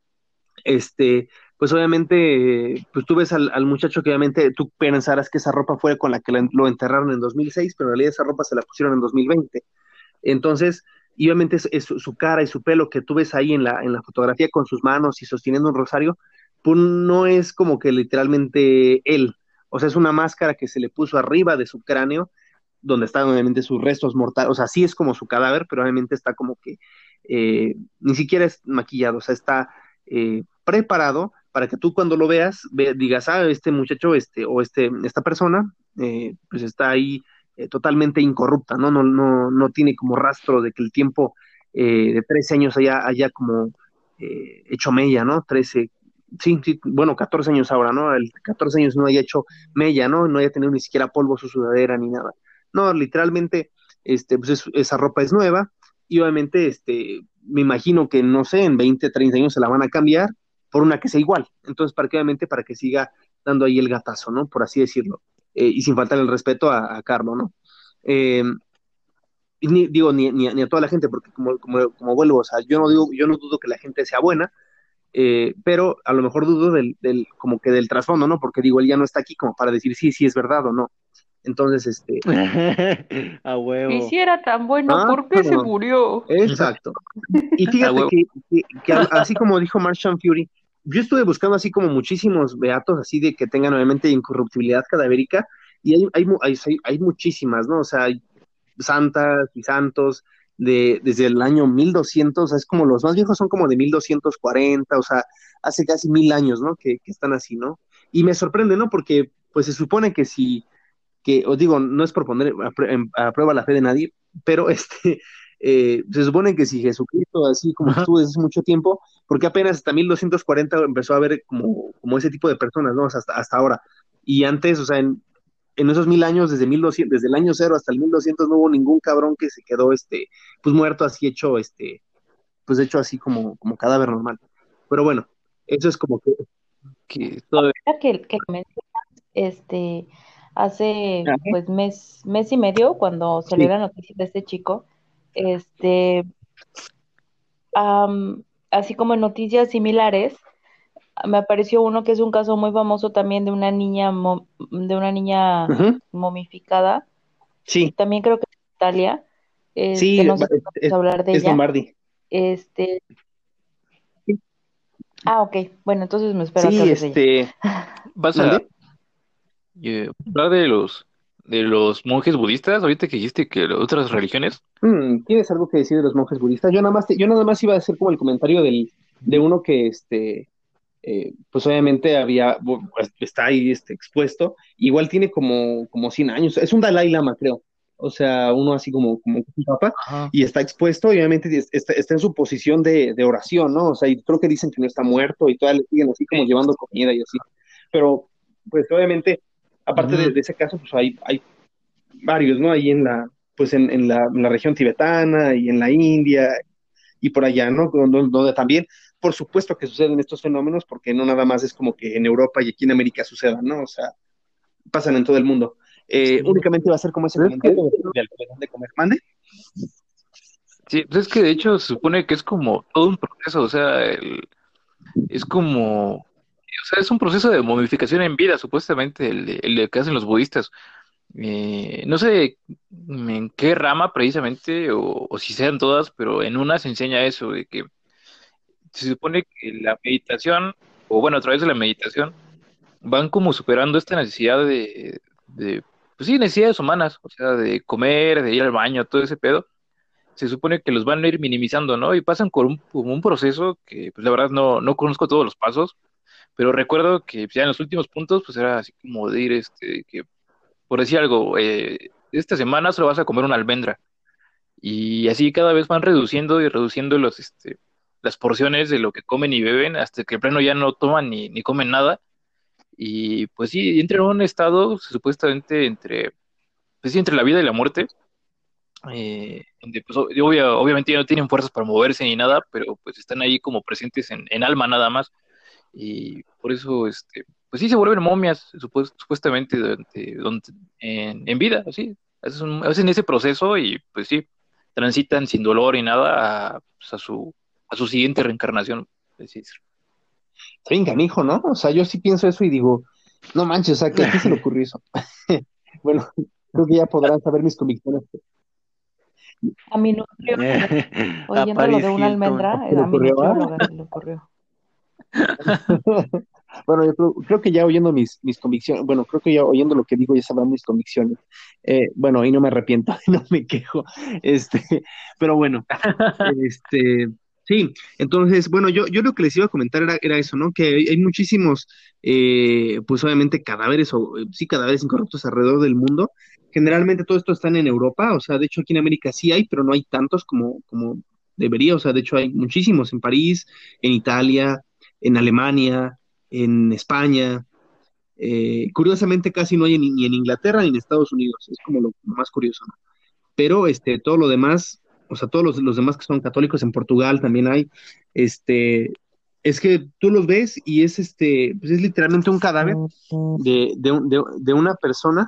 Este, pues obviamente, pues tú ves al, al, muchacho que obviamente tú pensarás que esa ropa fue con la que lo enterraron en dos mil seis, pero en realidad esa ropa se la pusieron en dos mil veinte. Entonces, y obviamente es, es su, su cara y su pelo que tú ves ahí en la, en la fotografía con sus manos y sosteniendo un rosario, pues no es como que literalmente él. O sea, es una máscara que se le puso arriba de su cráneo, donde están obviamente sus restos mortales. O sea, sí es como su cadáver, pero obviamente está como que eh, ni siquiera es maquillado, o sea, está eh, preparado para que tú cuando lo veas ve, digas, ah, este muchacho este, o este, esta persona, eh, pues está ahí eh, totalmente incorrupta, ¿no? No, no, no tiene como rastro de que el tiempo eh, de trece años haya, haya como eh, hecho mella, ¿no? trece, sí, sí, bueno, catorce años ahora, ¿no? El catorce años no haya hecho mella, ¿no? No haya tenido ni siquiera polvo su sudadera ni nada. No, literalmente, este, pues es, esa ropa es nueva y obviamente, este, me imagino que, no sé, en veinte, treinta años se la van a cambiar por una que sea igual. Entonces, para que obviamente, para que siga dando ahí el gatazo, ¿no? Por así decirlo. Eh, y sin faltar el respeto a, a Carlos, ¿no? Eh, ni, digo, ni, ni, ni, a toda la gente, porque como, como, como vuelvo, o sea, yo no digo, yo no dudo que la gente sea buena, eh, pero a lo mejor dudo del, del, como que del trasfondo, ¿no? Porque digo, él ya no está aquí como para decir sí, sí es verdad o no. Entonces, este... A Y huevo. si era tan bueno, Ah, ¿por qué se no. murió? Exacto. Y A fíjate huevo. que, que, que así como dijo Martian Fury, yo estuve buscando así como muchísimos beatos, así de que tengan obviamente incorruptibilidad cadavérica, y hay, hay, hay, hay muchísimas, ¿no? O sea, hay santas y santos de, desde el año mil doscientos, o sea, es como los más viejos son como de mil doscientos cuarenta, o sea, hace casi mil años, ¿no? Que, que están así, ¿no? Y me sorprende, ¿no? Porque pues se supone que si, que os digo, no es por poner a, pr a prueba la fe de nadie, pero este, eh, se supone que si Jesucristo, así como que estuvo desde hace mucho tiempo, porque apenas hasta mil doscientos cuarenta empezó a haber como, como ese tipo de personas, ¿no? O sea, hasta, hasta ahora. Y antes, o sea, en, en esos mil años, desde mil doscientos, desde el año cero hasta el mil doscientos, no hubo ningún cabrón que se quedó, este, pues muerto así hecho, este, pues hecho así como, como cadáver normal. Pero bueno, eso es como que, que todo... Que, que mencionas, este, hace Ajá. pues mes, mes y medio, cuando salió Sí, la noticia de este chico, este, um, así como en noticias similares, me apareció uno que es un caso muy famoso también de una niña, mo- de una niña Ujú. momificada. Sí, También creo que es de Italia. Este, sí, no sé es, si vas es, a hablar de es ella. Lombardi. Este, ah, ok. Bueno, entonces me espero a que Sí, hables de ella. este, Vas a ¿mandé? eh, hablar de los de los monjes budistas, ahorita que dijiste que otras religiones. Mm, ¿tienes algo que decir de los monjes budistas? Yo nada más, te- yo nada más iba a hacer como el comentario del, de uno que, este, eh, pues obviamente había, bu- pues, está ahí este, expuesto, igual tiene como, como cien años, es un Dalai Lama, creo, o sea, uno así como, como un papa, Ajá. y está expuesto, y obviamente es- está, está en su posición de, de oración, ¿no? O sea, y creo que dicen que no está muerto, y todavía le siguen así como llevando comida y así, pero, pues obviamente, aparte de, Ujú. de ese caso, pues hay, hay varios, ¿no? Ahí en la, pues en, en la, en la región tibetana, y en la India, y por allá, ¿no? Donde, donde también, por supuesto que suceden estos fenómenos, porque no nada más es como que en Europa y aquí en América sucedan, ¿no? O sea, pasan en todo el mundo. Eh, Sí. únicamente va a ser como ese Pero es que, comentario de, de, de comer. ¿Mande? sí, pues es que de hecho se supone que es como todo un proceso, o sea, el- es como, o sea, es un proceso de momificación en vida, supuestamente, el, de- el de que hacen los budistas. Eh, no sé en qué rama precisamente, o, o si sean todas, pero en una se enseña eso, de que se supone que la meditación, o bueno, a través de la meditación, van como superando esta necesidad de, de, pues sí, necesidades humanas, o sea, de comer, de ir al baño, todo ese pedo. Se supone que los van a ir minimizando, ¿no? Y pasan por un, por un proceso que, pues la verdad, no, no conozco todos los pasos, pero recuerdo que ya en los últimos puntos, pues era así como de ir, este, que, por decir algo, eh, esta semana solo vas a comer una almendra. Y así cada vez van reduciendo y reduciendo los, este, las porciones de lo que comen y beben hasta que de plano ya no toman ni, ni comen nada. Y pues sí, entran en un estado supuestamente entre, pues sí, entre la vida y la muerte, eh, donde pues obvia- obviamente ya no tienen fuerzas para moverse ni nada, pero pues están ahí como presentes en, en alma nada más. Y por eso, este, pues sí, se vuelven momias, supues- supuestamente, durante- donde- en, en vida, así. Hacen, hacen ese proceso y pues sí, transitan sin dolor y nada a, pues, a su, a su siguiente reencarnación. Es decir. Está bien canijo, ¿no? O sea, yo sí pienso eso y digo, no manches, o sea, que a quién se le ocurrió eso. Bueno, creo que ya podrán saber mis convicciones. A mi nutrióloga, A oyendo lo Paris de una Hilton. almendra, ¿Se eh, le a mi ocurrió? ¿Ah? nutrióloga se le ocurrió. Bueno, yo creo, creo que ya oyendo mis, mis convicciones, bueno, creo que ya oyendo lo que digo ya sabrán mis convicciones. Eh, bueno, y no me arrepiento, no me quejo. Este, pero bueno, este, sí, entonces, bueno, yo, yo lo que les iba a comentar era, era eso, ¿no? Que hay, hay muchísimos, eh, pues obviamente cadáveres o eh, sí, cadáveres incorrectos alrededor del mundo. Generalmente todo esto están en Europa, o sea, de hecho aquí en América sí hay, pero no hay tantos como, como debería, o sea, de hecho hay muchísimos en París, en Italia, en Alemania, en España. Eh, curiosamente casi no hay ni, ni en Inglaterra ni en Estados Unidos, es como lo, lo más curioso, ¿no? Pero este, todo lo demás, o sea, todos los, los demás que son católicos en Portugal también hay, este, es que tú los ves y es este, pues es literalmente un cadáver de, de, un- de- de una persona,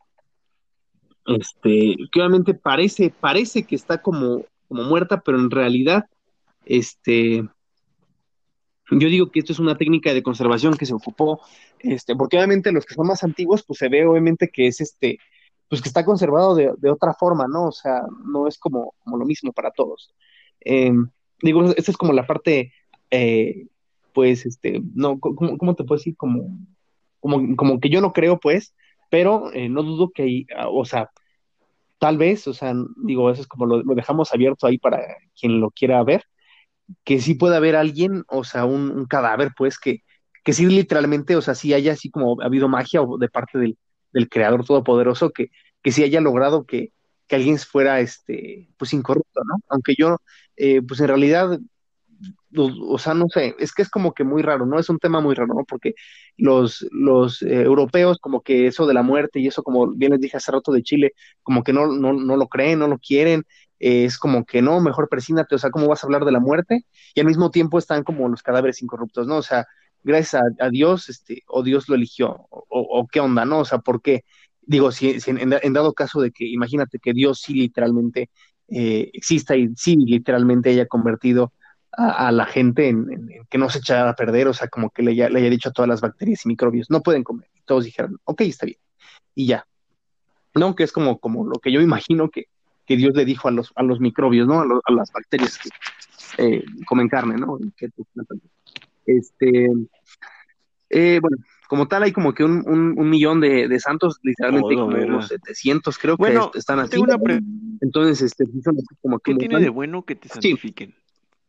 este, que obviamente parece, parece que está como, como muerta, pero en realidad, este, yo digo que esto es una técnica de conservación que se ocupó, este, porque obviamente los que son más antiguos, pues se ve obviamente que es este, pues que está conservado de, de otra forma, ¿no? O sea, no es como, como lo mismo para todos. Eh, digo, esta es como la parte, eh, pues, este, no, ¿cómo, cómo te puedo decir? Como, como, como que yo no creo, pues, pero eh, no dudo que, hay, ah, o sea, tal vez, o sea, digo, eso es como lo, lo dejamos abierto ahí para quien lo quiera ver que sí puede haber alguien, o sea, un, un cadáver, pues, que, que sí literalmente, o sea, sí haya así como habido magia o de parte del, del creador todopoderoso, que, que sí haya logrado que, que alguien fuera, este, pues, incorrupto, ¿no? Aunque yo, eh, pues, en realidad, o, o sea, no sé, es que es como que muy raro, ¿no? Es un tema muy raro, ¿no? Porque los, los eh, europeos, como que eso de la muerte y eso, como bien les dije hace rato de Chile, como que no, no, no lo creen, no lo quieren, eh, es como que no, mejor persínate, o sea, ¿cómo vas a hablar de la muerte? Y al mismo tiempo están como los cadáveres incorruptos, ¿no? O sea, gracias a, a Dios, este, o Dios lo eligió, o, o, o qué onda, ¿no? O sea, ¿por qué? Digo, si, si en, en, dado caso de que, imagínate que Dios sí literalmente eh, exista y sí literalmente haya convertido a, a la gente en, en- en que no se echara a perder, o sea, como que le, haya- le haya dicho a todas las bacterias y microbios, no pueden comer. Y todos dijeron, ok, está bien, y ya. No, que es como, como lo que yo imagino que, que Dios le dijo a los, a los microbios, ¿no? A, lo- a las bacterias que eh, comen carne, ¿no? Y que, este, eh, bueno, como tal hay como que un, un, un millón de, de santos, literalmente Todo, como unos verga. setecientos creo que est- Bueno, están te así. tengo una pregunta. Entonces, este, sí son así como que ¿Qué un tiene montón. de bueno que te Sí, santifiquen?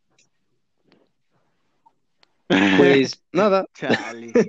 pues nada, Chale.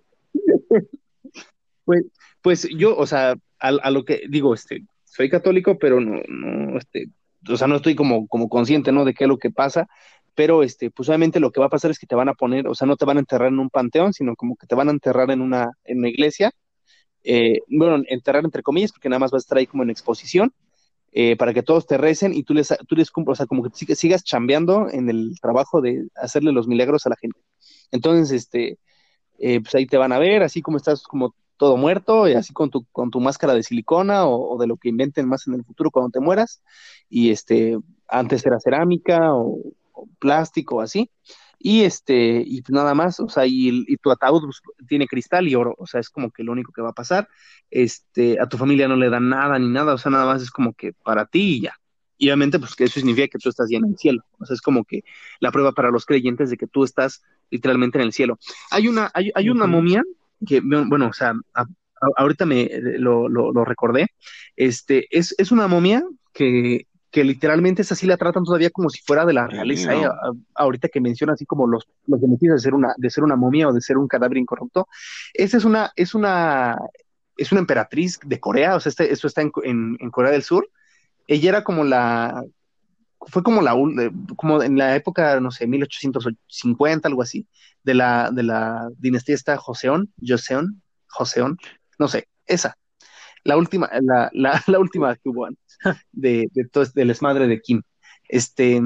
pues, pues yo, o sea, a, a lo que digo, este, soy católico, pero no, no, este, o sea, no estoy como, como consciente, ¿no? De qué es lo que pasa, pero, este, pues obviamente lo que va a pasar es que te van a poner, o sea, no te van a enterrar en un panteón, sino como que te van a enterrar en una, en una iglesia, eh, bueno, enterrar entre comillas, porque nada más va a estar ahí como en exposición, eh, para que todos te recen y tú les, tú les cumplas, o sea, como que sigas, sigas chambeando en el trabajo de hacerle los milagros a la gente. Entonces, este, eh, pues ahí te van a ver, así como estás como todo muerto, y así con tu, con tu máscara de silicona o, o de lo que inventen más en el futuro cuando te mueras, y este, antes era cerámica o, o plástico, así, y este, y pues nada más, o sea, y, y tu ataúd pues, tiene cristal y oro, o sea, es como que lo único que va a pasar, este, a tu familia no le dan nada ni nada, o sea, nada más es como que para ti y ya. Y obviamente, pues que eso significa que tú estás ya en el cielo. O sea, es como que la prueba para los creyentes de que tú estás literalmente en el cielo. Hay una, hay, hay una Ujú. momia que, bueno, o sea, a- a- ahorita me lo, lo, lo recordé. Este, es, es una momia que, que literalmente es así, la tratan todavía como si fuera de la realeza, ¿eh? A- Damn. a- ahorita que menciona así como los, los beneficios de ser una, de ser una momia o de ser un cadáver incorrupto. Esa es una, es una, es una emperatriz de Corea, o sea, este, esto está en, en, en Corea del Sur. Ella era como la, fue como la, ul- eh, como en la época, no sé, mil ochocientos cincuenta, algo así, de la, de la dinastía esta Joseon, Joseon, Joseon, no sé, esa, la última, la, la, la última que hubo antes, de, de todo este- del desmadre de Kim. Este,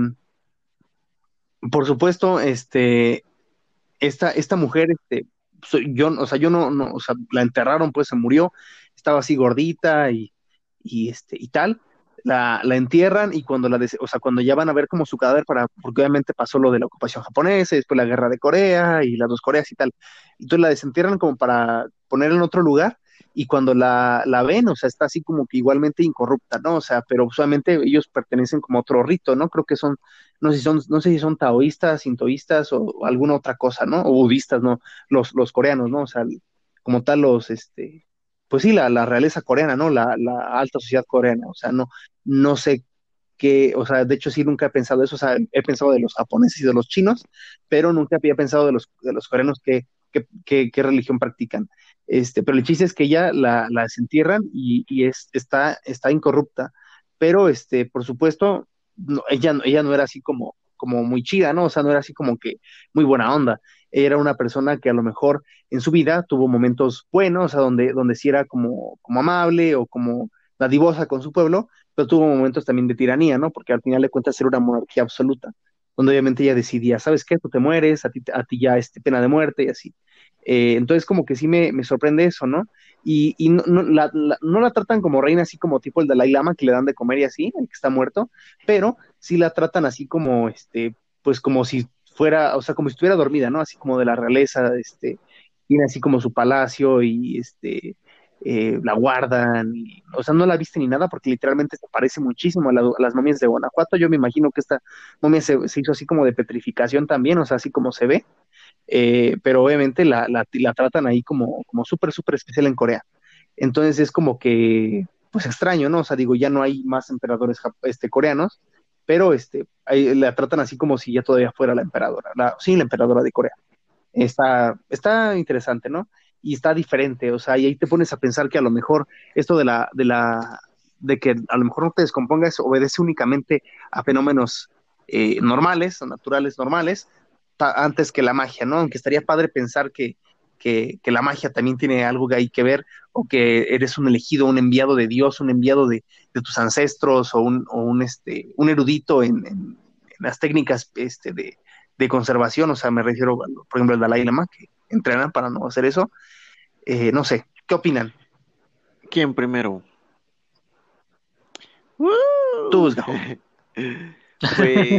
por supuesto, este, esta, esta mujer, este, soy- yo, o sea, yo no, no, o sea, la enterraron, pues se murió, estaba así gordita y, y este, y tal, la, la entierran y cuando la, des- o sea, cuando ya van a ver como su cadáver para, porque obviamente pasó lo de la ocupación japonesa, y después la guerra de Corea y las dos Coreas y tal, entonces la desentierran como para ponerla en otro lugar. Y cuando la, la ven, o sea, está así como que igualmente incorrupta, ¿no? O sea, pero usualmente ellos pertenecen como a otro rito, ¿no? Creo que son no sé si son, no sé si son taoístas, sintoístas o, o alguna otra cosa, ¿no? O budistas, ¿no? Los, los coreanos, ¿no? O sea, como tal los, este, pues sí, la, la realeza coreana, ¿no? La, la alta sociedad coreana, o sea, no, no sé qué, o sea, de hecho sí nunca he pensado eso, o sea, he pensado de los japoneses y de los chinos, pero nunca había pensado de los, de los coreanos qué, qué, qué, qué religión practican. Este, pero el chiste es que ya la, la desentierran y, y es, está, está incorrupta, pero este, por supuesto, no, ella, ella no era así como, como muy chida, ¿no? O sea, no era así como que muy buena onda. Era una persona que a lo mejor en su vida tuvo momentos buenos, o sea, donde, donde sí era como, como amable o como dadivosa con su pueblo, pero tuvo momentos también de tiranía, ¿no? Porque al final de cuentas era una monarquía absoluta, donde obviamente ella decidía, ¿sabes qué? Tú te mueres, a ti, a ti ya es pena de muerte y así. Eh, entonces como que sí me, me sorprende eso, ¿no? Y, y no, no, la, la, no la tratan como reina, así como tipo el Dalai Lama, que le dan de comer y así, el que está muerto, pero sí la tratan así como, este, pues como si fuera, o sea, como si estuviera dormida, ¿no? Así como de la realeza, este, tiene así como su palacio y, este, eh, la guardan, y, o sea, no la viste ni nada porque literalmente se parece muchísimo a, la- a las momias de Guanajuato. Yo me imagino que esta momia se, se hizo así como de petrificación también, o sea, así como se ve, eh, pero obviamente la, la, la tratan ahí como, como súper, súper especial en Corea. Entonces es como que, pues extraño, ¿no? O sea, digo, ya no hay más emperadores jap- este, coreanos, pero este, ahí la tratan así como si ya todavía fuera la emperadora, la, sí, la emperadora de Corea. Está, está interesante, ¿no? Y está diferente, o sea, y ahí te pones a pensar que a lo mejor esto de la, de la, de que a lo mejor no te descompongas obedece únicamente a fenómenos eh, normales o naturales normales ta- antes que la magia, ¿no? Aunque estaría padre pensar que, que, que la magia también tiene algo que hay que ver, o que eres un elegido, un enviado de Dios, un enviado de, de tus ancestros, o un, o un, este, un erudito en, en, en las técnicas este, de, de conservación, o sea, me refiero, por ejemplo, al Dalai Lama, que entrenan para no hacer eso. Eh, no sé, ¿qué opinan? ¿Quién primero? Tú, ¡Woo! Gabo. Pues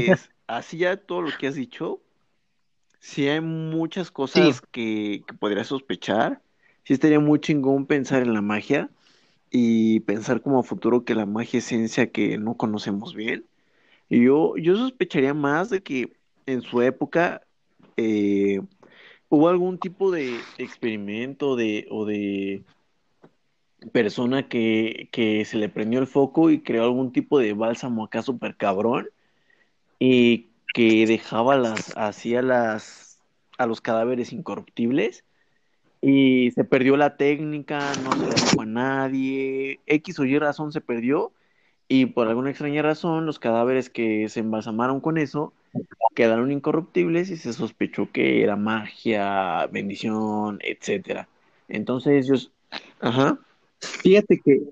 así ya todo lo que has dicho, sí hay muchas Sí, cosas que, que podría sospechar. Sí estaría muy chingón pensar en la magia y pensar como a futuro que la magia es ciencia que no conocemos bien. Y yo, yo sospecharía más de que en su época eh, hubo algún tipo de experimento de, o de persona que, que se le prendió el foco y creó algún tipo de bálsamo acá súper cabrón y que dejaba las, hacía las, a los cadáveres incorruptibles y se perdió la técnica, no se la dijo a nadie, X o Y razón se perdió y por alguna extraña razón los cadáveres que se embalsamaron con eso quedaron incorruptibles y se sospechó que era magia, bendición, etcétera. Entonces yo, ajá, fíjate que,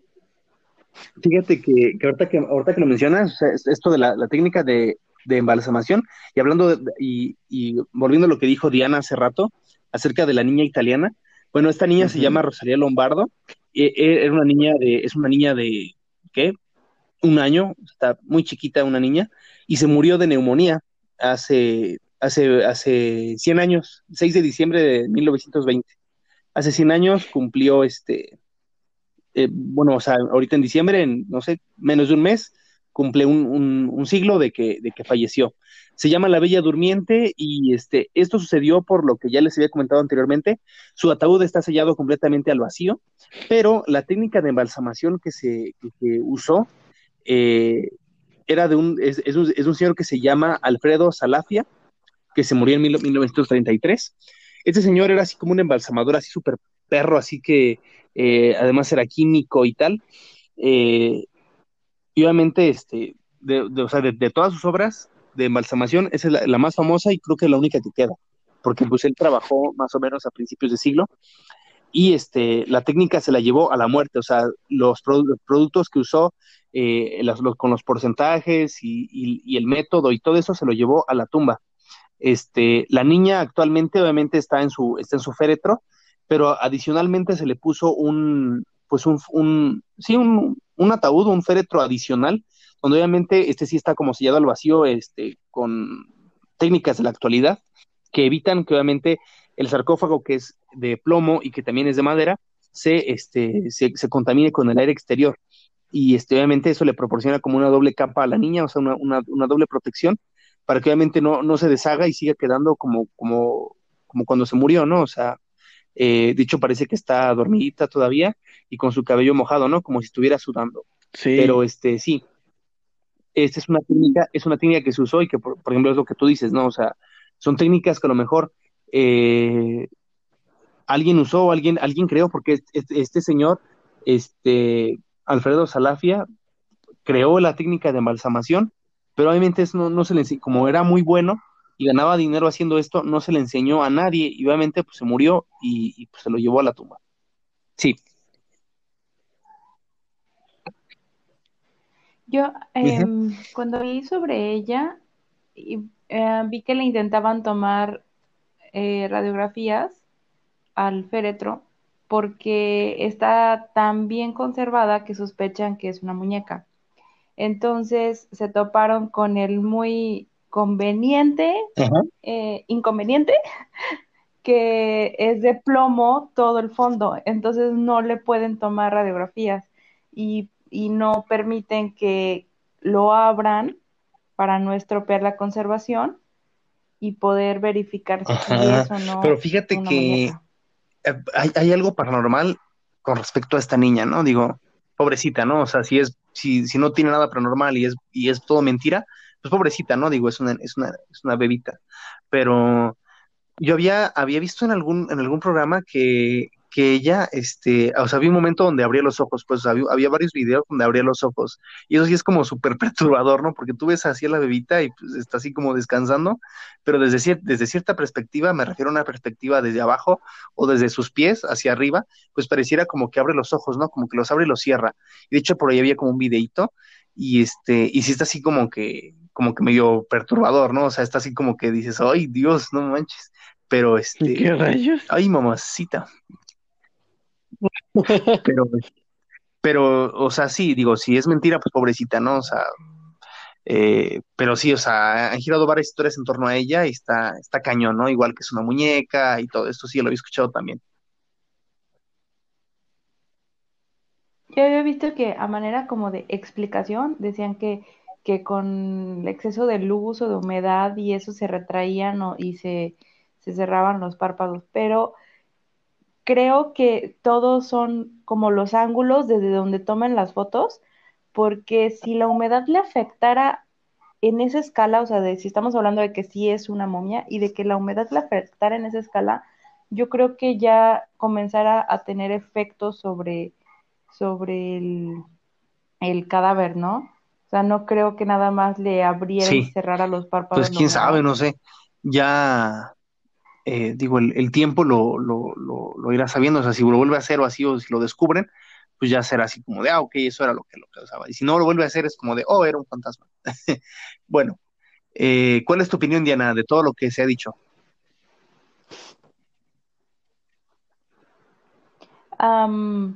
fíjate que, que ahorita que ahorita que lo mencionas, o sea, es- esto de la, la técnica de, de embalsamación, y hablando de- y, y volviendo a lo que dijo Diana hace rato acerca de la niña italiana, bueno, esta niña se ujú, llama Rosalía Lombardo, e- e- era una niña de, es una niña de, ¿qué? Un año, está muy chiquita una niña, y se murió de neumonía hace, hace, hace cien años, seis de diciembre de mil novecientos veinte. Hace cien años cumplió este, eh, bueno, o sea, ahorita en diciembre, en, no sé, menos de un mes, cumple un, un, un siglo de que, de que falleció. Se llama La Bella Durmiente y este, esto sucedió por lo que ya les había comentado anteriormente. Su ataúd está sellado completamente al vacío, pero la técnica de embalsamación que se que, que usó eh, era de un es, es, un, es un señor que se llama Alfredo Salafia, que se murió en mil, mil novecientos treinta y tres. Este señor era así como un embalsamador, así súper perro, así que eh, además era químico y tal. Eh, y obviamente, este, de, de, o sea, de, de, todas sus obras de embalsamación, esa es la, la, más famosa y creo que es la única que queda, porque pues él trabajó más o menos a principios de siglo y este, la técnica se la llevó a la muerte, o sea, los, produ los productos que usó eh, los, los, con los porcentajes y, y, y el método y todo eso se lo llevó a la tumba. Este, la niña actualmente obviamente está en su, está en su féretro, pero adicionalmente se le puso un, pues un, un sí, un, un ataúd, un féretro adicional, donde obviamente este sí está como sellado al vacío, este, con técnicas de la actualidad que evitan que obviamente el sarcófago, que es de plomo y que también es de madera, se, este, se, se contamine con el aire exterior. Y este, obviamente eso le proporciona como una doble capa a la niña, o sea, una, una, una doble protección para que obviamente no, no se deshaga y siga quedando como, como, como cuando se murió, ¿no? O sea, eh, de hecho parece que está dormidita todavía y con su cabello mojado, ¿no? Como si estuviera sudando. Pero sí, este, sí, esta es una técnica, es una técnica que se usó y que, por, por ejemplo, es lo que tú dices, ¿no? O sea, son técnicas que a lo mejor eh, alguien usó, alguien, alguien creó, porque este, este señor, este, Alfredo Salafia, creó la técnica de embalsamación, pero obviamente eso no, no se le enseñó, como era muy bueno y ganaba dinero haciendo esto, no se le enseñó a nadie y obviamente pues se murió y, y pues, se lo llevó a la tumba. Sí. Yo, Ujú. em, cuando vi sobre ella, y, eh, vi que le intentaban tomar eh, radiografías al féretro porque está tan bien conservada que sospechan que es una muñeca. Entonces se toparon con el muy conveniente, Ajá. eh, inconveniente, que es de plomo todo el fondo, entonces no le pueden tomar radiografías y, y no permiten que lo abran para no estropear la conservación y poder verificar si Ajá. es o Pero no fíjate una que muñeca. eh, hay, hay algo paranormal con respecto a esta niña, ¿no? Digo, pobrecita, ¿no? O sea, si es, si, si no tiene nada paranormal y es, y es todo mentira, pues pobrecita, ¿no? Digo, es una, es una, es una bebita. Pero yo había, había visto en algún, en algún programa que, que ella, este, o sea, había un momento donde abría los ojos, pues había, había varios videos donde abría los ojos, y eso sí es como súper perturbador, ¿no? Porque tú ves así a la bebita y pues está así como descansando, pero desde, cier- desde cierta perspectiva, me refiero a una perspectiva desde abajo o desde sus pies hacia arriba, pues pareciera como que abre los ojos, ¿no? Como que los abre y los cierra. Y de hecho por ahí había como un videíto, y este, y sí está así como que, como que medio perturbador, ¿no? O sea, está así como que dices, ay, Dios, no manches. Pero ¿qué este, rayos? ay, mamacita, pero, pero, o sea, sí, digo, si es mentira, pues pobrecita, ¿no? O sea, Eh, pero sí, o sea, han girado varias historias en torno a ella y está, está cañón, ¿no? Igual que es una muñeca y todo esto, sí, lo había escuchado también. Yo había visto que a manera como de explicación decían que, que con el exceso de luz o de humedad y eso se retraían o- y se, se cerraban los párpados, pero creo que todos son como los ángulos desde donde toman las fotos, porque si la humedad le afectara en esa escala, o sea, de si estamos hablando de que sí es una momia y de que la humedad le afectara en esa escala, yo creo que ya comenzara a tener efectos sobre, sobre el, el cadáver, ¿no? O sea, no creo que nada más le abriera y Sí, cerrara los pues párpados la quién sabe, humedad. no sé. Ya, eh, digo, el, el tiempo lo, lo, lo, lo irá sabiendo, o sea, si lo vuelve a hacer o así, o si lo descubren, pues ya será así como de, ah, ok, eso era lo que lo causaba. Y si no lo vuelve a hacer, es como de, oh, era un fantasma. Bueno, eh, ¿cuál es tu opinión, Diana, de todo lo que se ha dicho? Am,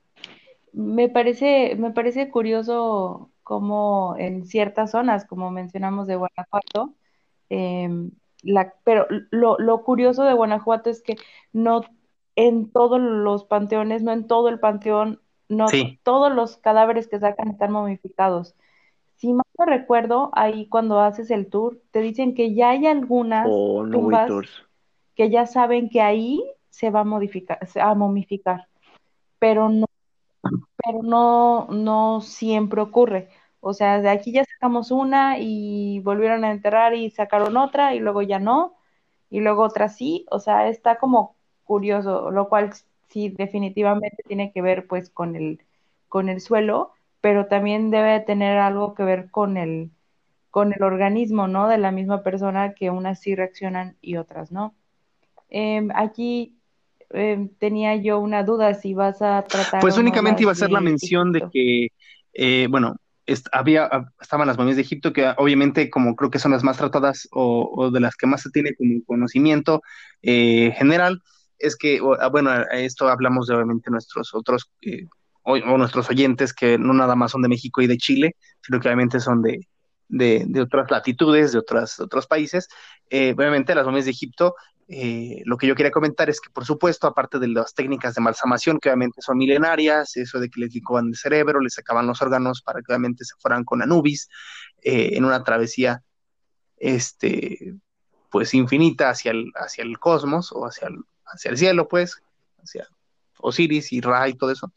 me parece, me parece curioso cómo en ciertas zonas, como mencionamos de Guanajuato, eh, la, pero lo, lo curioso de Guanajuato es que no en todos los panteones, no en todo el panteón, no Sí, todos los cadáveres que sacan están momificados. Si mal no recuerdo, ahí cuando haces el tour, te dicen que ya hay algunas O no way tumbas tours. que ya saben que ahí se va a modificar, a momificar, pero no pero no, no siempre ocurre. O sea, de aquí ya sacamos una y volvieron a enterrar y sacaron otra y luego ya no, y luego otra sí. O sea, está como curioso, lo cual sí definitivamente tiene que ver pues con el, con el suelo, pero también debe tener algo que ver con el, con el organismo, ¿no? De la misma persona que unas sí reaccionan y otras no. Eh, aquí eh, tenía yo una duda si vas a tratar pues o no únicamente iba las a ser la de mención de Egipto. que, eh, bueno, est- había, ah, estaban las momias de Egipto, que ah, obviamente como creo que son las más tratadas o, o de las que más se tiene como conocimiento eh, general, es que, o- ah, bueno, a esto hablamos de obviamente nuestros otros, eh, o, o nuestros oyentes que no nada más son de México y de Chile, sino que obviamente son de, de, de otras latitudes, de otras, de otros países. Eh, obviamente las momias de Egipto, eh, lo que yo quería comentar es que, por supuesto, aparte de las técnicas de malsamación, que obviamente son milenarias, eso de que les licuaban el cerebro, les sacaban los órganos para que obviamente se fueran con Anubis eh, en una travesía, este, pues infinita hacia el, hacia el cosmos o hacia el, hacia el cielo, pues, hacia Osiris y Ra y todo eso.